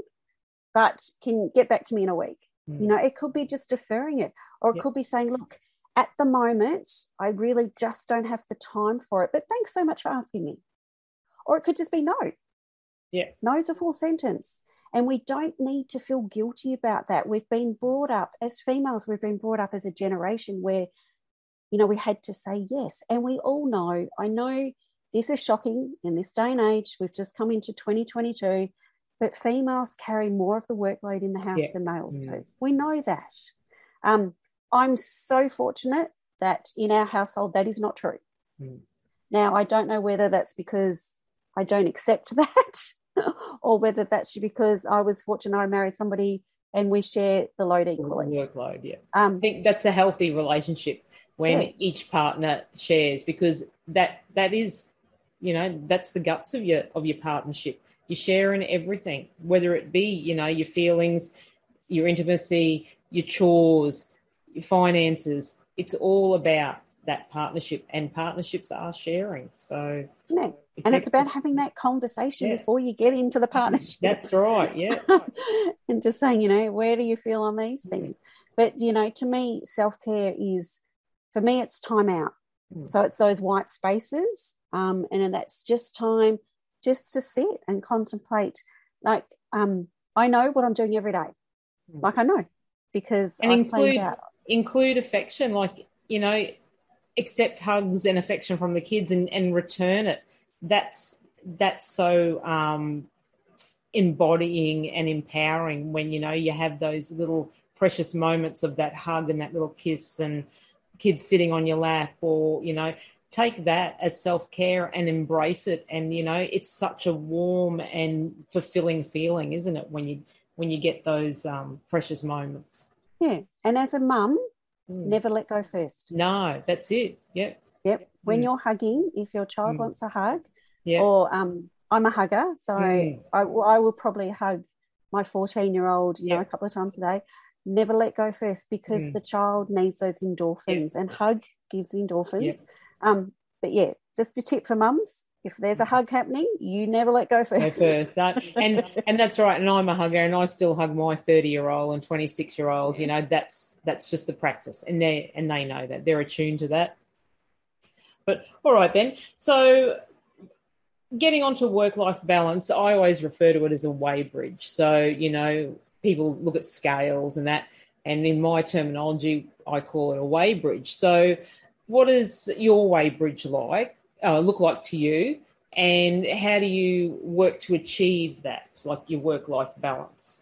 but can get back to me in a week. Mm. You know, it could be just deferring it, or it yep. could be saying, look, at the moment, I really just don't have the time for it, but thanks so much for asking me. Or it could just be no. Yeah. No's a full sentence. And we don't need to feel guilty about that. We've been brought up, as females, we've been brought up as a generation where, you know, we had to say yes. And we all know, I know this is shocking in this day and age. We've just come into twenty twenty-two, but females carry more of the workload in the house yeah. than males mm. do. We know that. Um, I'm so fortunate that in our household that is not true. Mm. Now, I don't know whether that's because I don't accept that or whether that's because I was fortunate I married somebody and we share the load equally. Workload, yeah. Um, I think that's a healthy relationship when yeah. each partner shares, because that that is, you know, that's the guts of your of your partnership. You share in everything, whether it be, you know, your feelings, your intimacy, your chores, your finances. It's all about that partnership, and partnerships are sharing. So yeah. It's and it's about having that conversation yeah. before you get into the partnership. That's right, yeah. And just saying, you know, where do you feel on these things? But, you know, to me, self-care is, for me, it's time out. Mm. So it's those white spaces, um, and that's just time just to sit and contemplate. Like, um, I know what I'm doing every day. Mm. Like, I know, because and I've include, planned out. Include affection, like, you know, accept hugs and affection from the kids and, and return it. That's that's so um, embodying and empowering when, you know, you have those little precious moments of that hug and that little kiss and kids sitting on your lap, or, you know, take that as self-care and embrace it. And, you know, it's such a warm and fulfilling feeling, isn't it, when you when you get those um, precious moments. Yeah, and as a mum, mm. never let go first. No, that's it. Yep. Yep. When mm. you're hugging, if your child mm. wants a hug, yep. or um, I'm a hugger, so mm. I, I will probably hug my fourteen-year-old, you yep. know, a couple of times a day. Never let go first, because mm. the child needs those endorphins, yep. and hug gives endorphins. Yep. Um, but yeah, just a tip for mums: if there's a hug happening, you never let go first. Go first, uh, and and that's right. And I'm a hugger, and I still hug my thirty-year-old and twenty-six-year-old. You know, that's that's just the practice, and they and they know that they're attuned to that. But all right then. So getting onto work-life balance, I always refer to it as a weighbridge. So, you know, people look at scales and that, and in my terminology, I call it a weighbridge. So what is your weighbridge like, uh, look like to you, and how do you work to achieve that, like your work-life balance?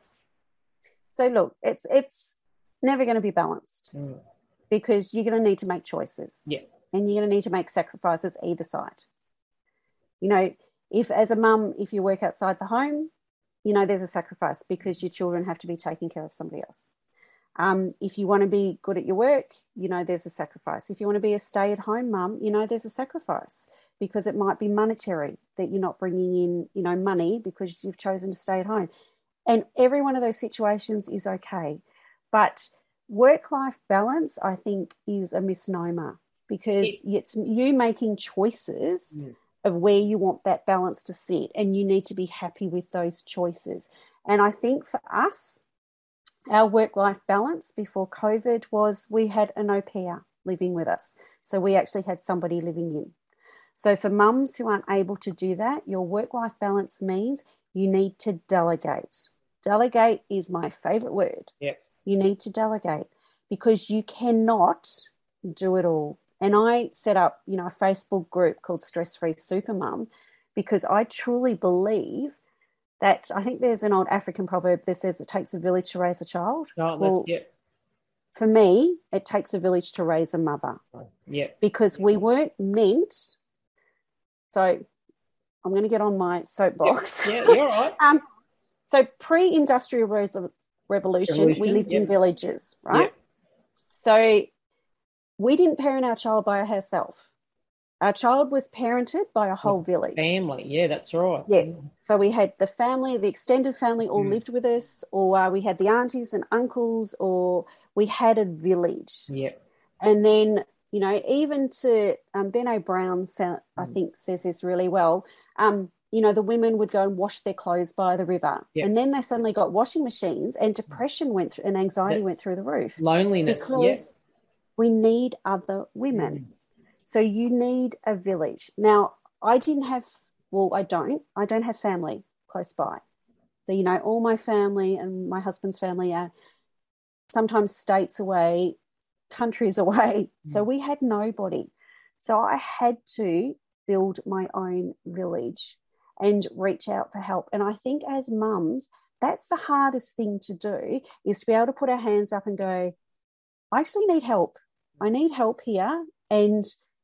So look, it's it's never going to be balanced Mm. because you're going to need to make choices. Yeah. And you're going to need to make sacrifices either side. You know, if as a mum, if you work outside the home, you know, there's a sacrifice because your children have to be taking care of somebody else. Um, if you want to be good at your work, you know, there's a sacrifice. If you want to be a stay-at-home mum, you know, there's a sacrifice because it might be monetary, that you're not bringing in, you know, money because you've chosen to stay at home. And every one of those situations is okay. But work-life balance, I think, is a misnomer because It- it's you making choices Mm. of where you want that balance to sit, and you need to be happy with those choices. And I think for us, our work-life balance before COVID was we had an au pair living with us. So we actually had somebody living in. So for mums who aren't able to do that, your work-life balance means you need to delegate. Delegate is my favourite word. Yep. You need to delegate because you cannot do it all. And I set up, you know, a Facebook group called Stress Free Supermum because I truly believe that I think there's an old African proverb that says it takes a village to raise a child. Oh, Well, that's it. for me, it takes a village to raise a mother Yeah. because we weren't meant. So I'm going to get on my soapbox. Yeah, you're right. um, so pre-industrial re- revolution, Revolution, we lived yep. in villages, right? Yep. So we didn't parent our child by ourselves. Our child was parented by a whole village. Family. Yeah, that's right. Yeah. So we had the family, the extended family all Mm. lived with us, or uh, we had the aunties and uncles, or we had a village. Yeah. And then, you know, even to um, Benno Brown, sa- I Mm. think, says this really well. Um, you know, the women would go and wash their clothes by the river. Yeah. And then they suddenly got washing machines and depression went through and anxiety That's went through the roof. Loneliness. Because Yeah. we need other women. Mm. So you need a village. Now, I didn't have, well, I don't, I don't have family close by. So, you know, all my family and my husband's family are sometimes states away, countries away. Mm. So we had nobody. So I had to build my own village and reach out for help. And I think as mums, that's the hardest thing to do, is to be able to put our hands up and go, I actually need help. I need help here. And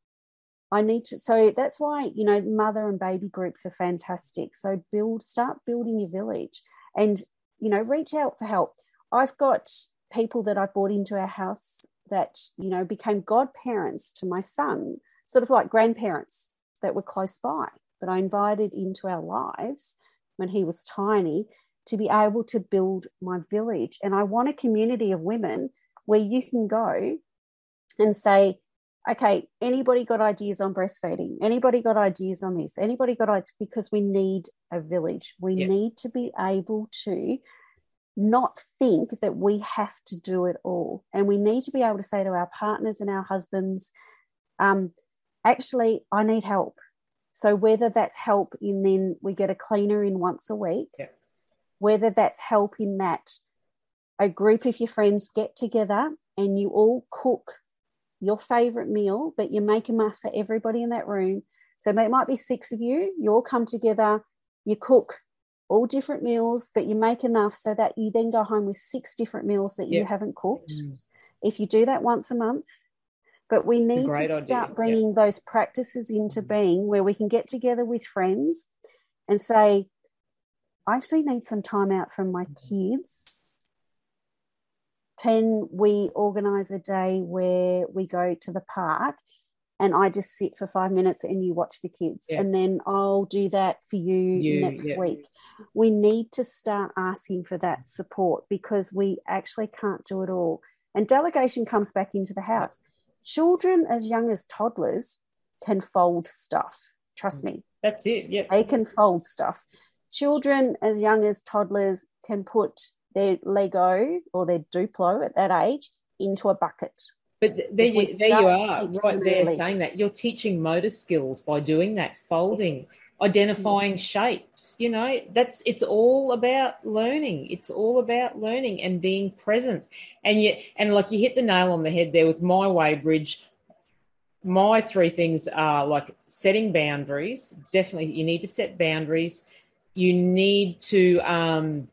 I need to, so that's why, you know, mother and baby groups are fantastic. So build, start building your village and, you know, reach out for help. I've got people that I brought into our house that, you know, became godparents to my son, sort of like grandparents that were close by, but I invited into our lives when he was tiny to be able to build my village. And I want a community of women where you can go and say, okay, anybody got ideas on breastfeeding? Anybody got ideas on this? Anybody got ideas? Because we need a village. We Yeah. need to be able to not think that we have to do it all. And we need to be able to say to our partners and our husbands, um, actually, I need help. So whether that's help in then we get a cleaner in once a week, Yeah. whether that's help in that a group of your friends get together and you all cook your favorite meal, but you make enough for everybody in that room. So there might be six of you, you all come together, you cook all different meals, but you make enough so that you then go home with six different meals that you Yeah. haven't cooked. Mm. If you do that once a month, but we need great to idea, start yeah. bringing those practices into Mhm. being where we can get together with friends and say, I actually need some time out from my kids. Can we organise a day where we go to the park and I just sit for five minutes and you watch the kids? Yeah. And then I'll do that for you, You, next yeah. week. We need to start asking for that support because we actually can't do it all. And delegation comes back into the house. Children as young as toddlers can fold stuff. Trust me. That's it. Yeah. They can fold stuff. Children as young as toddlers can put their Lego or their Duplo at that age into a bucket. But th- there, you, there you are, right there, early. saying that. You're teaching motor skills by doing that, folding, yes. identifying yes. shapes. You know, that's it's all about learning. It's all about learning and being present. And you, and like you hit the nail on the head there with My Way Bridge. My three things are like setting boundaries. Definitely, you need to set boundaries. You need to um,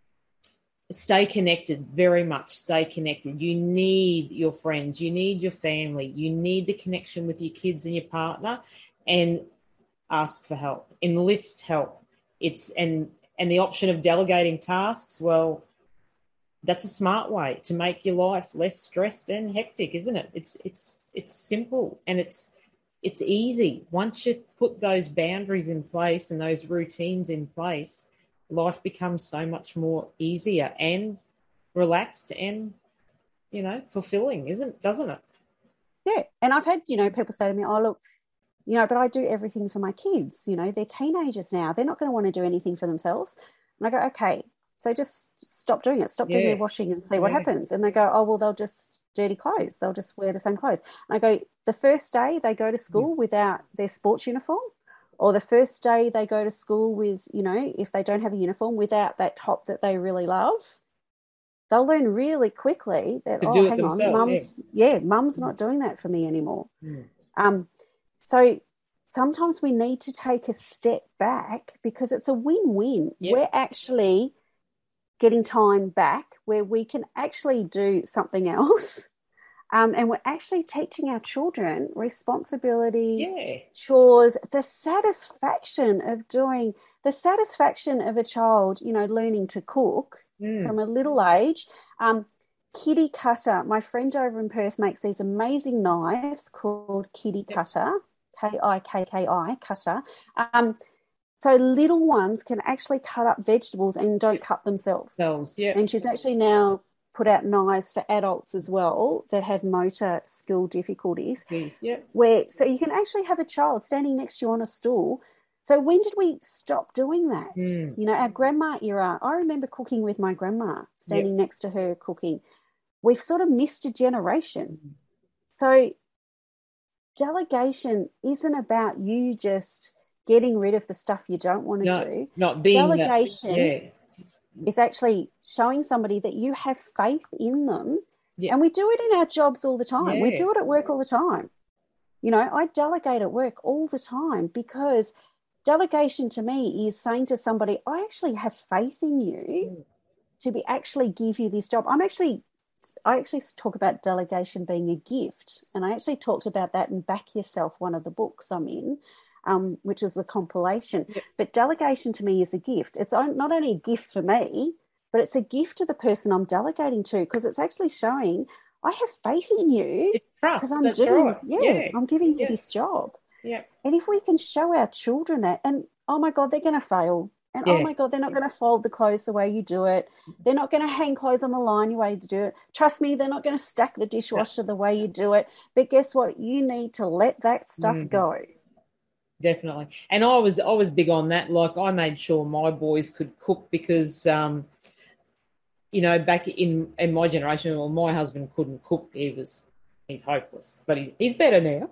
stay connected, very much stay connected. You need your friends. You need your family. You need the connection with your kids and your partner, and ask for help. Enlist help. It's and and the option of delegating tasks, well, that's a smart way to make your life less stressed and hectic, isn't it? It's it's it's simple and it's it's easy. Once you put those boundaries in place and those routines in place, life becomes so much more easier and relaxed and, you know, fulfilling, isn't doesn't it? Yeah. And I've had, you know, people say to me, oh, look, you know, but I do everything for my kids. You know, they're teenagers now. They're not going to want to do anything for themselves. And I go, okay, so just stop doing it. Stop yeah. doing their washing and see yeah. what happens. And they go, oh, well, they'll just dirty clothes. They'll just wear the same clothes. And I go, the first day they go to school yeah. without their sports uniform, or the first day they go to school with, you know, if they don't have a uniform, without that top that they really love, they'll learn really quickly that, oh, hang on, mum's, yeah. yeah, mum's not doing that for me anymore. Mm. Um, so sometimes we need to take a step back because it's a win-win. Yep. We're actually getting time back where we can actually do something else. Um, and we're actually teaching our children responsibility, yeah. chores, the satisfaction of doing, the satisfaction of a child, you know, learning to cook mm. from a little age. Um, Kitty Cutter, my friend over in Perth makes these amazing knives called Kitty yep. Cutter, K I K K I, Cutter. Um, so little ones can actually cut up vegetables and don't cut themselves. Themselves, yeah. And she's actually now put out knives for adults as well that have motor skill difficulties. Yes, yeah. Where so you can actually have a child standing next to you on a stool. So when did we stop doing that? Mm. You know, our grandma era, I remember cooking with my grandma, standing yep. next to her cooking. We've sort of missed a generation. Mm. So delegation isn't about you just getting rid of the stuff you don't want to no, do. Not being delegation that, yeah. is actually showing somebody that you have faith in them. Yeah. And we do it in our jobs all the time. Yeah. We do it at work all the time. You know, I delegate at work all the time because delegation to me is saying to somebody, I actually have faith in you mm. to be actually give you this job. I'm actually, I actually talk about delegation being a gift. And I actually talked about that in Back Yourself, one of the books I'm in. Um, which is a compilation. Yep. But delegation to me is a gift. It's not only a gift for me, but it's a gift to the person I'm delegating to because it's actually showing I have faith in you. It's trust. Because I'm That's doing, right. yeah, yeah, I'm giving you yeah. this job. Yeah. And if we can show our children that, and oh my God, they're going to fail. And yeah. oh my God, they're not going to fold the clothes the way you do it. They're not going to hang clothes on the line the way you do it. Trust me, they're not going to stack the dishwasher the way you do it. But guess what? You need to let that stuff mm. go. Definitely. And I was I was big on that. Like I made sure my boys could cook because, um, you know, back in, in my generation, well, my husband couldn't cook. He was, he's hopeless, but he's, he's better now.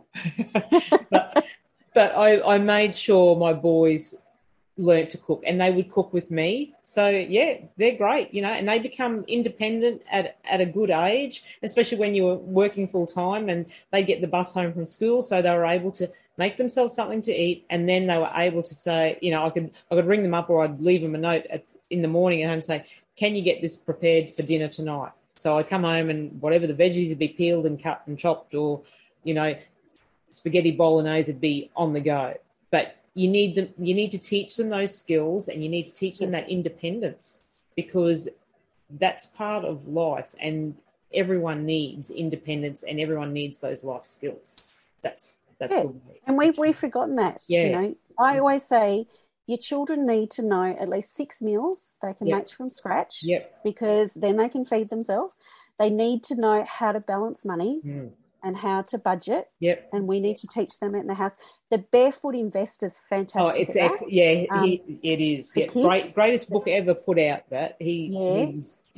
but but I, I made sure my boys learnt to cook and they would cook with me. So, yeah, they're great, you know, and they become independent at, at a good age, especially when you were working full time and they get the bus home from school. So they were able to make themselves something to eat, and then they were able to say, you know, I could I could ring them up or I'd leave them a note at, in the morning at home and say, can you get this prepared for dinner tonight? So I'd come home and whatever the veggies would be peeled and cut and chopped, or, you know, spaghetti bolognese would be on the go. But you need them, you need to teach them those skills and you need to teach them yes. that independence because that's part of life and everyone needs independence and everyone needs those life skills. That's That's yeah. the way. And we've, we've forgotten that. Yeah. You know, I always say your children need to know at least six meals they can yep. make from scratch yep. because then they can feed themselves. They need to know how to balance money mm. and how to budget. Yep. And we need to teach them in the house. The Barefoot Investor's fantastic. Oh, it's at ex- that. yeah, um, he, it is. Yeah. Great, greatest book ever put out. That he, yeah. he's, yeah.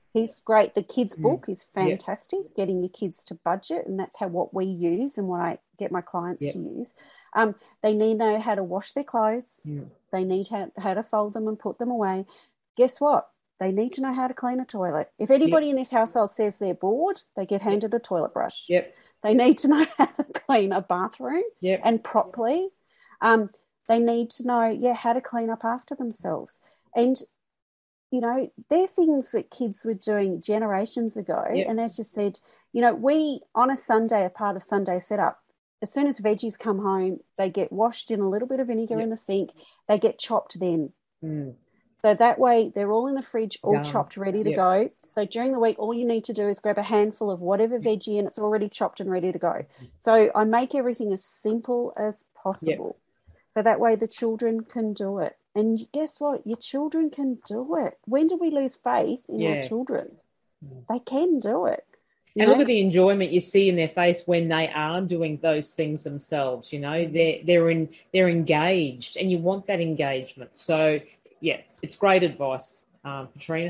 He's great. The kids' Mm. book is Yep. fantastic, getting your kids to budget, and that's how what we use and what I get my clients Yep. to use. Um, they need to know how to wash their clothes. Mm. They need how, how to fold them and put them away. Guess what? They need to know how to clean a toilet. If anybody in this household says they're bored, they get handed a toilet brush. Yep. They need to know how to clean a bathroom Yep. and properly. Um, they need to know, yeah, how to clean up after themselves. And, you know, they're things that kids were doing generations ago. Yep. And as you said, you know, we, on a Sunday, a part of Sunday setup, as soon as veggies come home, they get washed in a little bit of vinegar Yep. in the sink. They get chopped then. Mm. So that way they're all in the fridge, all Done. chopped, ready to Yep. go. So during the week, all you need to do is grab a handful of whatever veggie and it's already chopped and ready to go. So I make everything as simple as possible. So that way the children can do it. And guess what? Your children can do it. When do we lose faith in Yeah. our children? They can do it. You And look know? at the enjoyment you see in their face when they are doing those things themselves. You know, they're they're in they're engaged, and you want that engagement. So yeah, it's great advice, um, Katrina.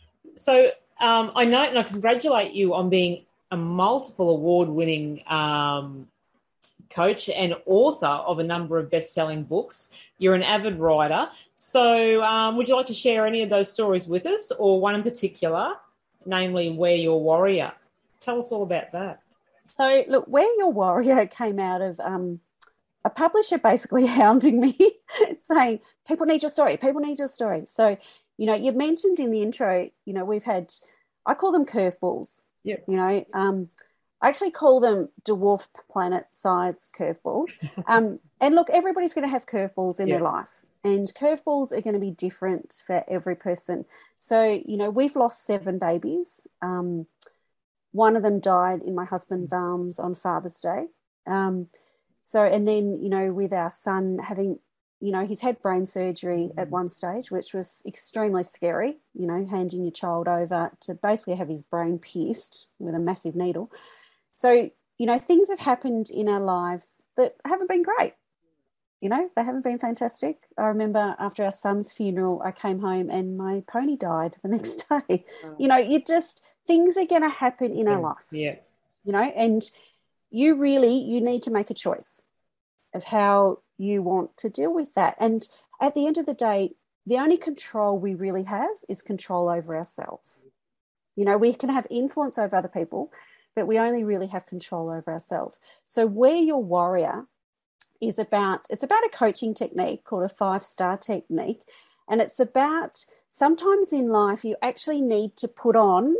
So um, I know, and I congratulate you on being a multiple award-winning um, coach and author of a number of best-selling books. You're an avid writer. So um, would you like to share any of those stories with us, or one in particular, namely Wear Your Warrior? Tell us all about that. So, look, Where Your Warrior came out of um, a publisher basically hounding me, saying, people need your story, people need your story. So, you know, you mentioned in the intro, you know, we've had, I call them curveballs. Yep. You know, um, I actually call them dwarf planet-size curveballs. Um, and look, everybody's going to have curveballs in Yep. their life. And curveballs are going to be different for every person. So, you know, we've lost seven babies. Um One of them died in my husband's arms on Father's Day. Um, so, and then, you know, with our son having, you know, he's had brain surgery at one stage, which was extremely scary, you know, handing your child over to basically have his brain pierced with a massive needle. So, you know, things have happened in our lives that haven't been great. You know, they haven't been fantastic. I remember after our son's funeral, I came home and my pony died the next day. You know, you just... things are going to happen in our life, Yeah. you know, and you really, you need to make a choice of how you want to deal with that. And at the end of the day, the only control we really have is control over ourselves. You know, we can have influence over other people, but we only really have control over ourselves. So Wear Your Warrior is about, it's about a coaching technique called a five-star technique. And it's about, sometimes in life, you actually need to put on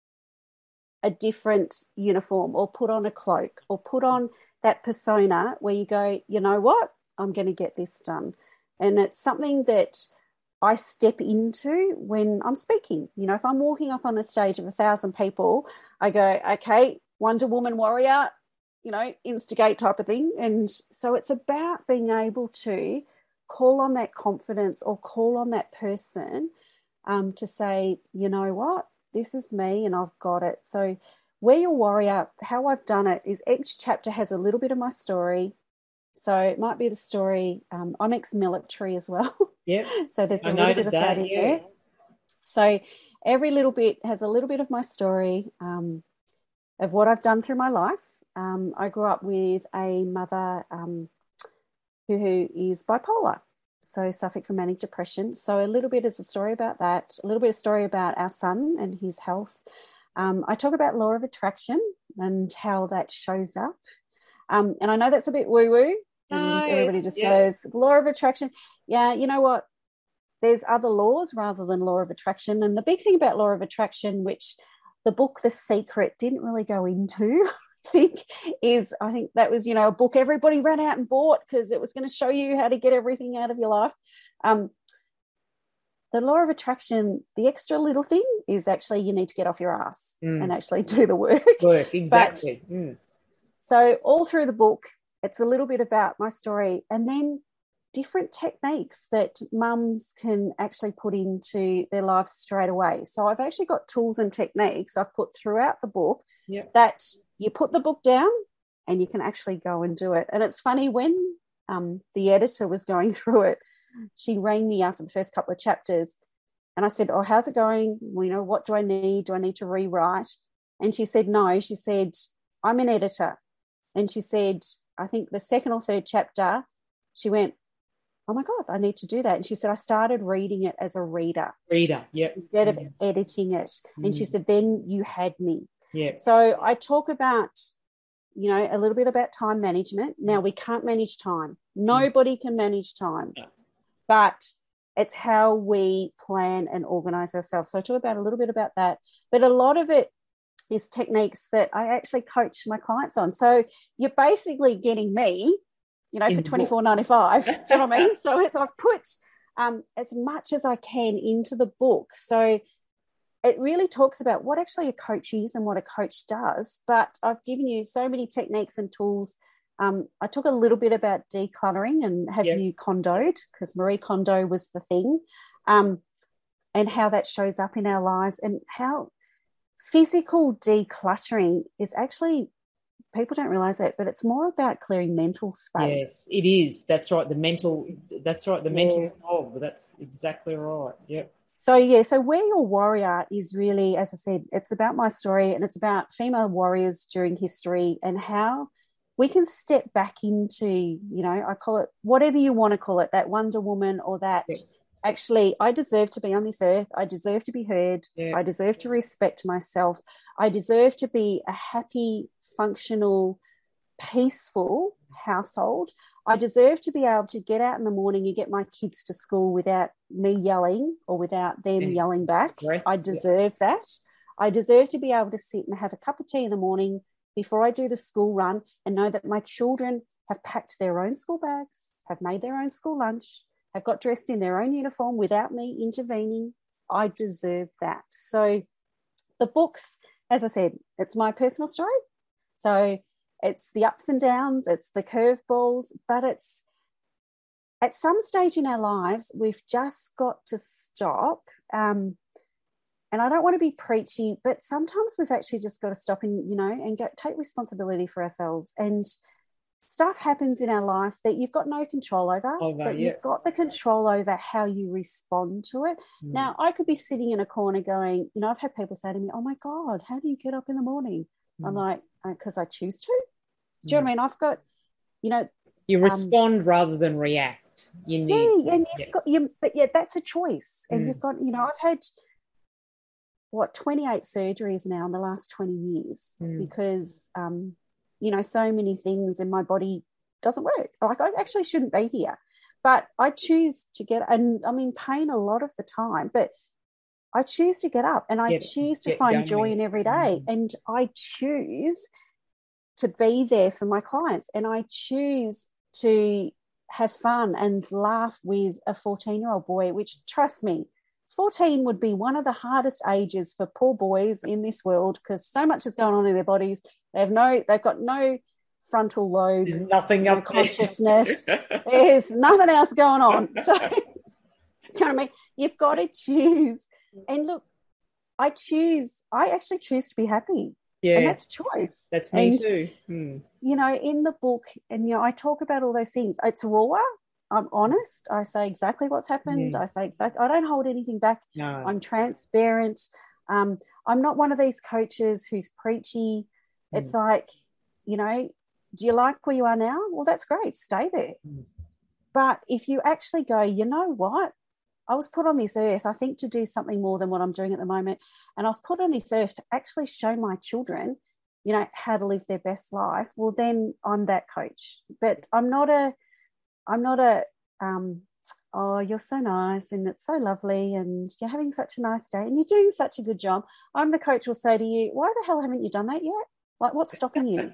a different uniform or put on a cloak or put on that persona where you go, you know what, I'm going to get this done. And it's something that I step into when I'm speaking. You know, if I'm walking up on a stage of a thousand people, I go, okay, Wonder Woman warrior, you know, instigate type of thing. And so it's about being able to call on that confidence or call on that person um, to say, you know what, this is me and I've got it. So Wear Your Warrior, how I've done it is each chapter has a little bit of my story. So it might be the story, um, I'm ex-military as well. Yep. So there's a I little bit noted of that, that in yeah. there. So every little bit has a little bit of my story um, of what I've done through my life. Um, I grew up with a mother um, who, who is bipolar. So suffering from manic depression. So a little bit is a story about that, a little bit of story about our son and his health. Um, I talk about law of attraction and how that shows up. Um, and I know that's a bit woo-woo. And No, everybody it's- just yeah. goes, law of attraction. Yeah, you know what? There's other laws rather than law of attraction. And the big thing about law of attraction, which the book The Secret didn't really go into, I think, is I think that was, you know, a book everybody ran out and bought because it was going to show you how to get everything out of your life. Um, the law of attraction, the extra little thing is actually you need to get off your ass Mm. and actually do the work. Work, exactly. Mm. So all through the book, it's a little bit about my story and then different techniques that mums can actually put into their lives straight away. So I've actually got tools and techniques I've put throughout the book Yep. that you put the book down and you can actually go and do it. And it's funny, when um, the editor was going through it, she rang me after the first couple of chapters And I said, oh, how's it going? Well, you know, what do I need? Do I need to rewrite? And she said, no. She said, I'm an editor. And she said, I think the second or third chapter, she went, oh my God, I need to do that. And she said, I started reading it as a reader. Reader, yep. Instead of mm. editing it. Mm. And she said, then you had me. Yeah. So I talk about, you know, a little bit about time management. Now, we can't manage time. Nobody mm. can manage time. No. But it's how we plan and organise ourselves. So I talk about a little bit about that. But a lot of it is techniques that I actually coach my clients on. So you're basically getting me, you know, for twenty-four ninety-five. Do you know what I mean? So it's, I've put um, as much as I can into the book. So it really talks about what actually a coach is and what a coach does. But I've given you so many techniques and tools. Um, I talk a little bit about decluttering and have yep. you condoed, because Marie Kondo was the thing, um, and how that shows up in our lives, and how physical decluttering is actually, people don't realise that, but it's more about clearing mental space. Yes, it is. That's right. The mental, that's right. The yeah. mental fog. That's exactly right. Yep. So, yeah, so Wear Your Warrior is really, as I said, it's about my story, and it's about female warriors during history and how we can step back into, you know, I call it whatever you want to call it, that Wonder Woman, or that yeah. actually I deserve to be on this earth. I deserve to be heard. Yeah. I deserve to respect myself. I deserve to be a happy, functional, peaceful household. I deserve to be able to get out in the morning and get my kids to school without me yelling or without them yeah. yelling back. Yes. I deserve yeah. that. I deserve to be able to sit and have a cup of tea in the morning before I do the school run and know that my children have packed their own school bags, have made their own school lunch, have got dressed in their own uniform without me intervening. I deserve that. So the books, as I said, it's my personal story. So it's the ups and downs, it's the curveballs, but it's at some stage in our lives, we've just got to stop. Um, and I don't want to be preachy, but sometimes we've actually just got to stop and, you know, and get, take responsibility for ourselves. And stuff happens in our life that you've got no control over, over but yeah. you've got the control over how you respond to it. Mm. Now, I could be sitting in a corner going, you know, I've had people say to me, oh my God, how do you get up in the morning? Mm. I'm like, because I choose to. Do you mm. know what I mean? I've got, you know. You respond um, rather than react. You need. Yeah, and you've yeah. got, you, but yeah, that's a choice. And mm. you've got, you know, I've had, what, twenty-eight surgeries now in the last twenty years mm. because, um, you know, so many things in my body doesn't work. Like, I actually shouldn't be here. But I choose to get, and I'm in pain a lot of the time, but I choose to get up and I get, choose to find joy in every day. Mm. And I choose to be there for my clients, and I choose to have fun and laugh with a fourteen-year-old boy, which, trust me, fourteen would be one of the hardest ages for poor boys in this world, because so much is going on in their bodies. They have no, they've got no frontal lobe, There's nothing no up consciousness. There's nothing else going on. So, do you know what I mean? You've got to choose. And look, I choose, I actually choose to be happy. Yeah. And that's a choice. That's me and, too. Hmm. You know, in the book, and, you know, I talk about all those things. It's raw. I'm honest. I say exactly what's happened. Yeah. I say exactly, I don't hold anything back. No. I'm transparent. Um, I'm not one of these coaches who's preachy. Mm. It's like, you know, do you like where you are now? Well, that's great. Stay there. Mm. But if you actually go, you know what? I was put on this earth, I think, to do something more than what I'm doing at the moment. And I was put on this earth to actually show my children, you know, how to live their best life. Well, then I'm that coach. But I'm not a, I'm not a, um, oh, you're so nice and it's so lovely and you're having such a nice day and you're doing such a good job. I'm the coach who will say to you, why the hell haven't you done that yet? Like, what's stopping you?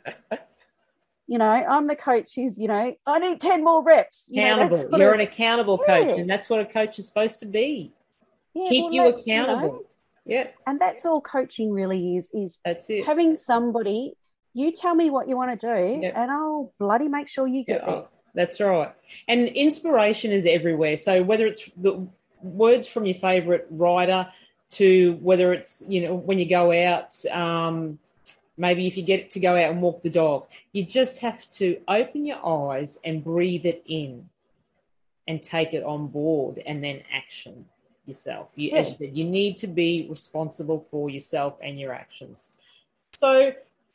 You know, I'm the coach who's, you know, I need ten more reps. You accountable. Know, You're of, an accountable yeah. coach, and that's what a coach is supposed to be. Yeah, Keep well, you accountable. You know, yeah. And that's all coaching really is, is that's it. Having somebody, you tell me what you want to do yep. and I'll bloody make sure you get yeah, there. oh, that's right. And inspiration is everywhere. So whether it's the words from your favourite writer to whether it's, you know, when you go out, um, maybe if you get to go out and walk the dog, you just have to open your eyes and breathe it in and take it on board and then action. yourself. You, Yeah. as you said, you need to be responsible for yourself and your actions. So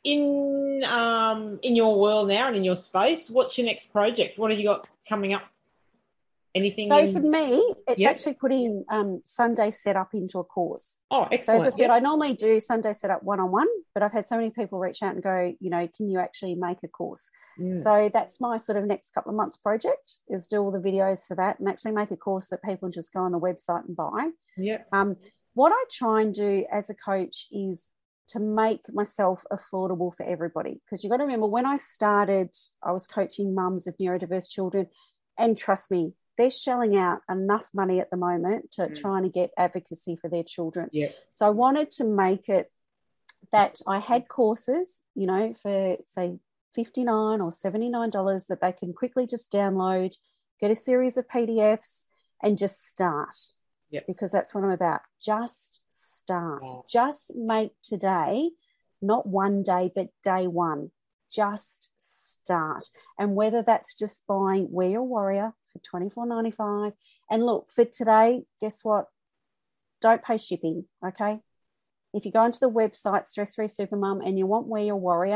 in um, in your world now and in your space, what's your next project? What have you got coming up? Anything? So in... for me, it's yep. actually putting um, Sunday setup into a course. Oh, excellent. So as I said, yep. I normally do Sunday setup one-on-one, but I've had so many people reach out and go, you know, can you actually make a course? Mm. So that's my sort of next couple of months project, is do all the videos for that and actually make a course that people just go on the website and buy. Yeah. Um, what I try and do as a coach is to make myself affordable for everybody. Because you've got to remember, when I started, I was coaching mums of neurodiverse children, and trust me, they're shelling out enough money at the moment to mm. trying to get advocacy for their children. Yeah. So I wanted to make it that I had courses, you know, for say fifty-nine dollars or seventy-nine dollars that they can quickly just download, get a series of P D Fs and just start. Yeah. Because that's what I'm about. Just start. Oh. Just make today, not one day, but day one. Just start. And whether that's just buying Wear Your Warrior for twenty-four ninety-five. And look, for today, guess what? Don't pay shipping, okay? If you go into the website, Stress Free Supermum, and you want Wear Your Warrior,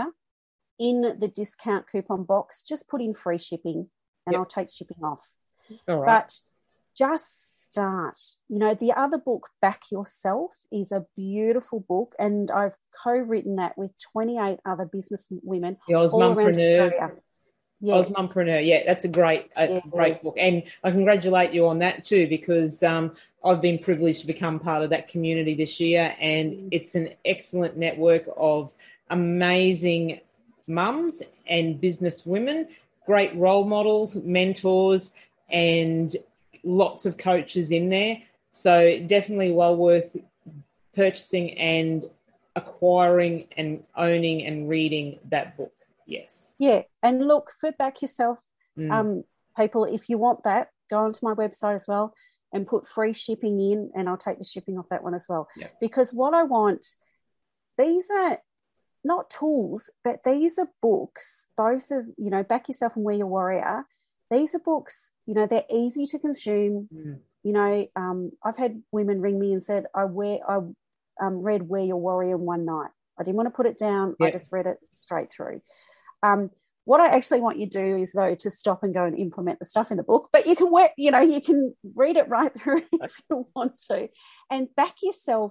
in the discount coupon box, just put in free shipping and yep. I'll take shipping off. All right. But just start. You know, the other book, Back Yourself, is a beautiful book, and I've co-written that with twenty-eight other business women the Oz all around Mumpreneur. Australia. Yeah. Oz Mumpreneur, yeah, that's a great, a yeah. great book, and I congratulate you on that too, because um, I've been privileged to become part of that community this year, and mm. it's an excellent network of amazing mums and business women, great role models, mentors, and lots of coaches in there. So definitely well worth purchasing and acquiring and owning and reading that book. Yes. Yeah. And look, for Back Yourself, mm. um, people, if you want that, go onto my website as well and put free shipping in, and I'll take the shipping off that one as well. Yeah. Because what I want, these are not tools, but these are books, both of, you know, Back Yourself and Wear Your Warrior. These are books, you know, they're easy to consume. Mm. You know, um, I've had women ring me and said, I wear, I um, read Wear Your Warrior in one night. I didn't want to put it down. Yep. I just read it straight through. Um, what I actually want you to do is, though, to stop and go and implement the stuff in the book. But you can, wear, you know, you can read it right through if you want to. And Back Yourself,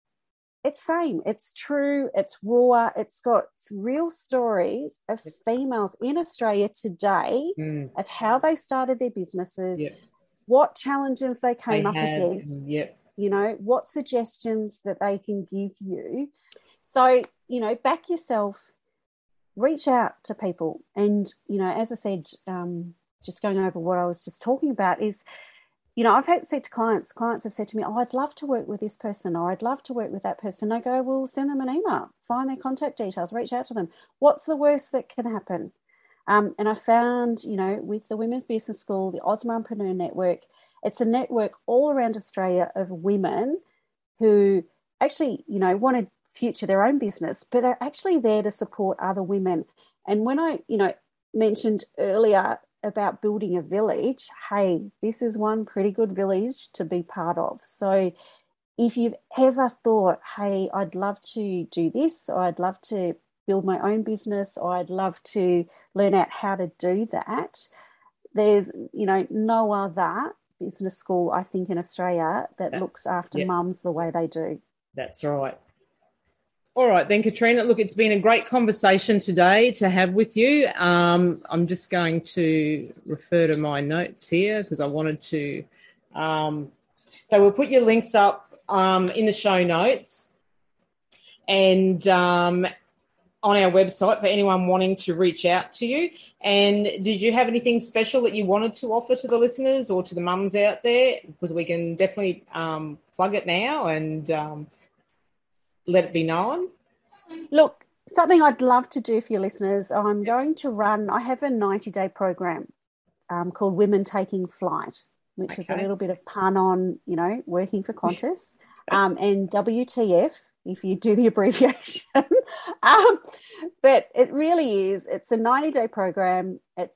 it's same. It's true. It's raw. It's got real stories of females in Australia today mm. of how they started their businesses, yep. what challenges they came they up had, against, yep. you know, what suggestions that they can give you. So, you know, back yourself, reach out to people. And, you know, as I said, um, just going over what I was just talking about is, you know, I've had said to clients, clients have said to me, oh, I'd love to work with this person, or I'd love to work with that person. I go, well, send them an email, find their contact details, reach out to them. What's the worst that can happen? Um, and I found, you know, with the Women's Business School, the Oz Mumpreneur Network, it's a network all around Australia of women who actually, you know, want to future their own business, but are actually there to support other women. And when I, you know, mentioned earlier about building a village, hey, this is one pretty good village to be part of. So if you've ever thought, hey, I'd love to do this, or I'd love to build my own business, or I'd love to learn out how to do that, there's, you know, no other business school, I think, in Australia that that, looks after yeah. mums the way they do. That's right. All right, then, Katrina, look, it's been a great conversation today to have with you. Um, I'm just going to refer to my notes here because I wanted to. Um, so we'll put your links up um, in the show notes and um, on our website for anyone wanting to reach out to you. And did you have anything special that you wanted to offer to the listeners or to the mums out there? Because we can definitely um, plug it now and um, let it be known. Look, something I'd love to do for your listeners, I'm going to run, I have a ninety-day program um, called Women Taking Flight, which okay. is a little bit of pun on, you know, working for Qantas, um, and W T F, if you do the abbreviation. um, but it really is, it's a ninety-day program. It's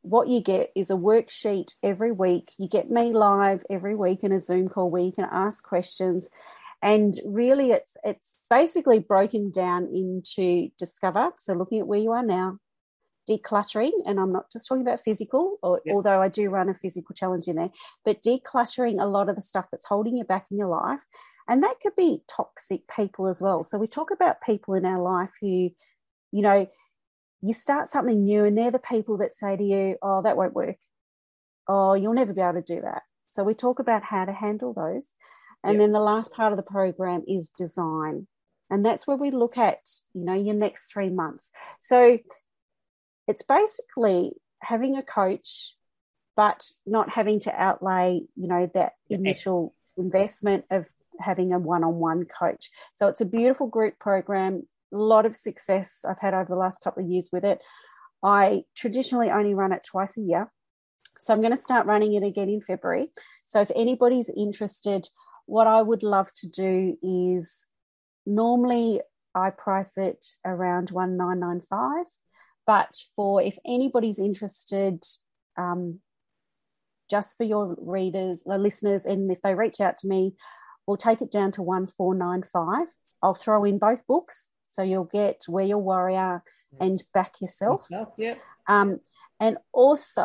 what you get is a worksheet every week. You get me live every week in a Zoom call where you can ask questions. And really it's it's basically broken down into discover, so looking at where you are now, decluttering, and I'm not just talking about physical, or, yep. although I do run a physical challenge in there, but decluttering a lot of the stuff that's holding you back in your life. And that could be toxic people as well. So we talk about people in our life who, you know, you start something new and they're the people that say to you, oh, that won't work. Oh, you'll never be able to do that. So we talk about how to handle those. And yep. then the last part of the program is design. And that's where we look at, you know, your next three months. So it's basically having a coach, but not having to outlay, you know, that initial investment of having a one-on-one coach. So it's a beautiful group program, a lot of success I've had over the last couple of years with it. I traditionally only run it twice a year. So I'm going to start running it again in February. So if anybody's interested, what I would love to do is normally I price it around one thousand nine hundred ninety-five dollars. But for if anybody's interested, um, just for your readers, the listeners, and if they reach out to me, we'll take it down to one thousand four hundred ninety-five dollars. I'll throw in both books, so you'll get Wear Your Warrior and Back Yourself. Yeah. Um, and also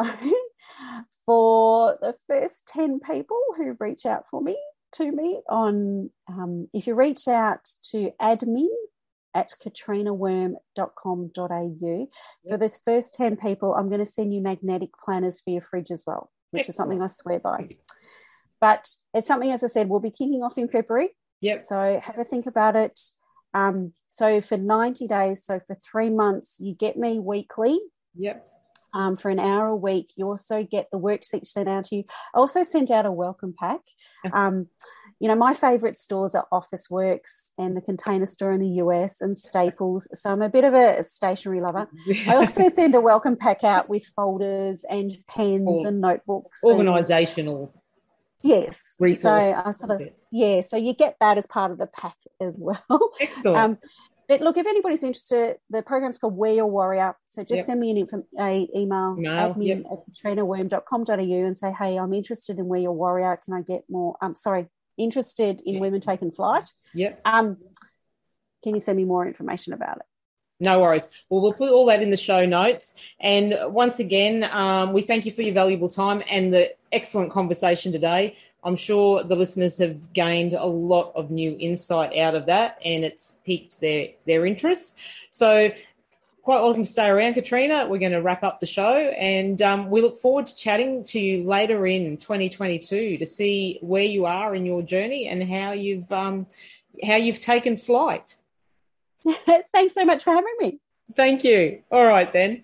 for the first ten people who reach out for me to me on, um, if you reach out to admin at katrina worm dot com dot a u. Yep. For those first ten people, I'm going to send you magnetic planners for your fridge as well, which Excellent. Is something I swear by. But it's something, as I said, we'll be kicking off in February. Yep. So have a think about it. Um, so for ninety days, so for three months, you get me weekly. Yep. Um, for an hour a week. You also get the worksheet sent out to you. I also sent out a welcome pack. Um, you know, my favourite stores are Officeworks and the Container Store in the U S and Staples. So I'm a bit of a stationery lover. I also send a welcome pack out with folders and pens or and notebooks. Organisational. And, yes. Resource. So I sort of, yeah, so you get that as part of the pack as well. Excellent. Um, But look, if anybody's interested, the program's called Wear Your Warrior. So just yep. send me an inf- a email, no, admin yep. at katrina worm dot com dot a u, and say, hey, I'm interested in Wear Your Warrior. Can I get more? I'm um, sorry, interested in yep. women taking flight. Yep. Um, can you send me more information about it? No worries. Well, we'll put all that in the show notes. And once again, um, we thank you for your valuable time and the excellent conversation today. I'm sure the listeners have gained a lot of new insight out of that, and it's piqued their, their interest. So quite welcome to stay around, Katrina. We're going to wrap up the show, and um, we look forward to chatting to you later in twenty twenty-two to see where you are in your journey and how you've um, how you've taken flight. Thanks so much for having me. Thank you. All right, then.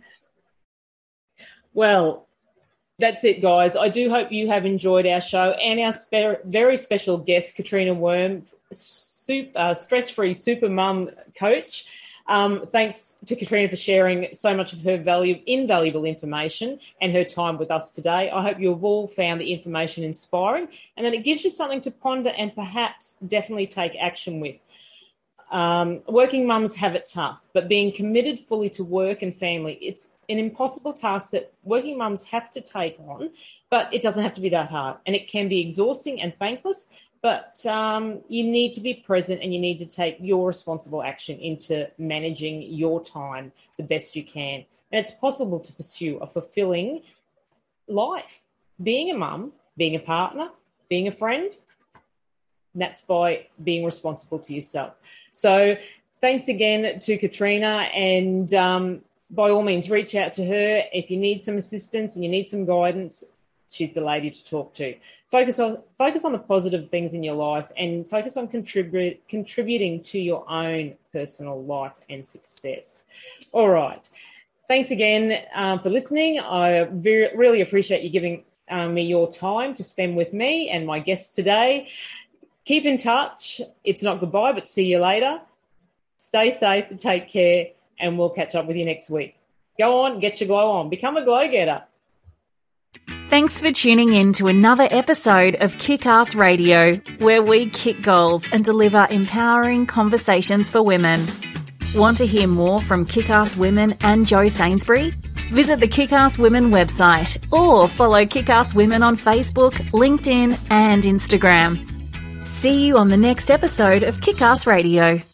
Well, that's it, guys. I do hope you have enjoyed our show and our spe- very special guest, Katrina Worm, super, uh, stress-free super mum coach. Um, thanks to Katrina for sharing so much of her value, invaluable information and her time with us today. I hope you've all found the information inspiring and that it gives you something to ponder and perhaps definitely take action with. Um, working mums have it tough, but being committed fully to work and family, it's an impossible task that working mums have to take on, but it doesn't have to be that hard. And it can be exhausting and thankless, but um, you need to be present and you need to take your responsible action into managing your time the best you can. And it's possible to pursue a fulfilling life, being a mum, being a partner, being a friend. That's by being responsible to yourself. So thanks again to Katrina, and um, by all means, reach out to her if you need some assistance and you need some guidance. She's the lady to talk to. Focus on focus on the positive things in your life and focus on contribute, contributing to your own personal life and success. All right. Thanks again um, for listening. I very, really appreciate you giving um, me your time to spend with me and my guests today. Keep in touch. It's not goodbye, but see you later. Stay safe and take care, and we'll catch up with you next week. Go on, get your glow on. Become a glow-getter. Thanks for tuning in to another episode of Kick-Ass Radio, where we kick goals and deliver empowering conversations for women. Want to hear more from Kick-Ass Women and Jo Sainsbury? Visit the Kick-Ass Women website or follow Kick-Ass Women on Facebook, LinkedIn and Instagram. See you on the next episode of Kick-Ass Radio.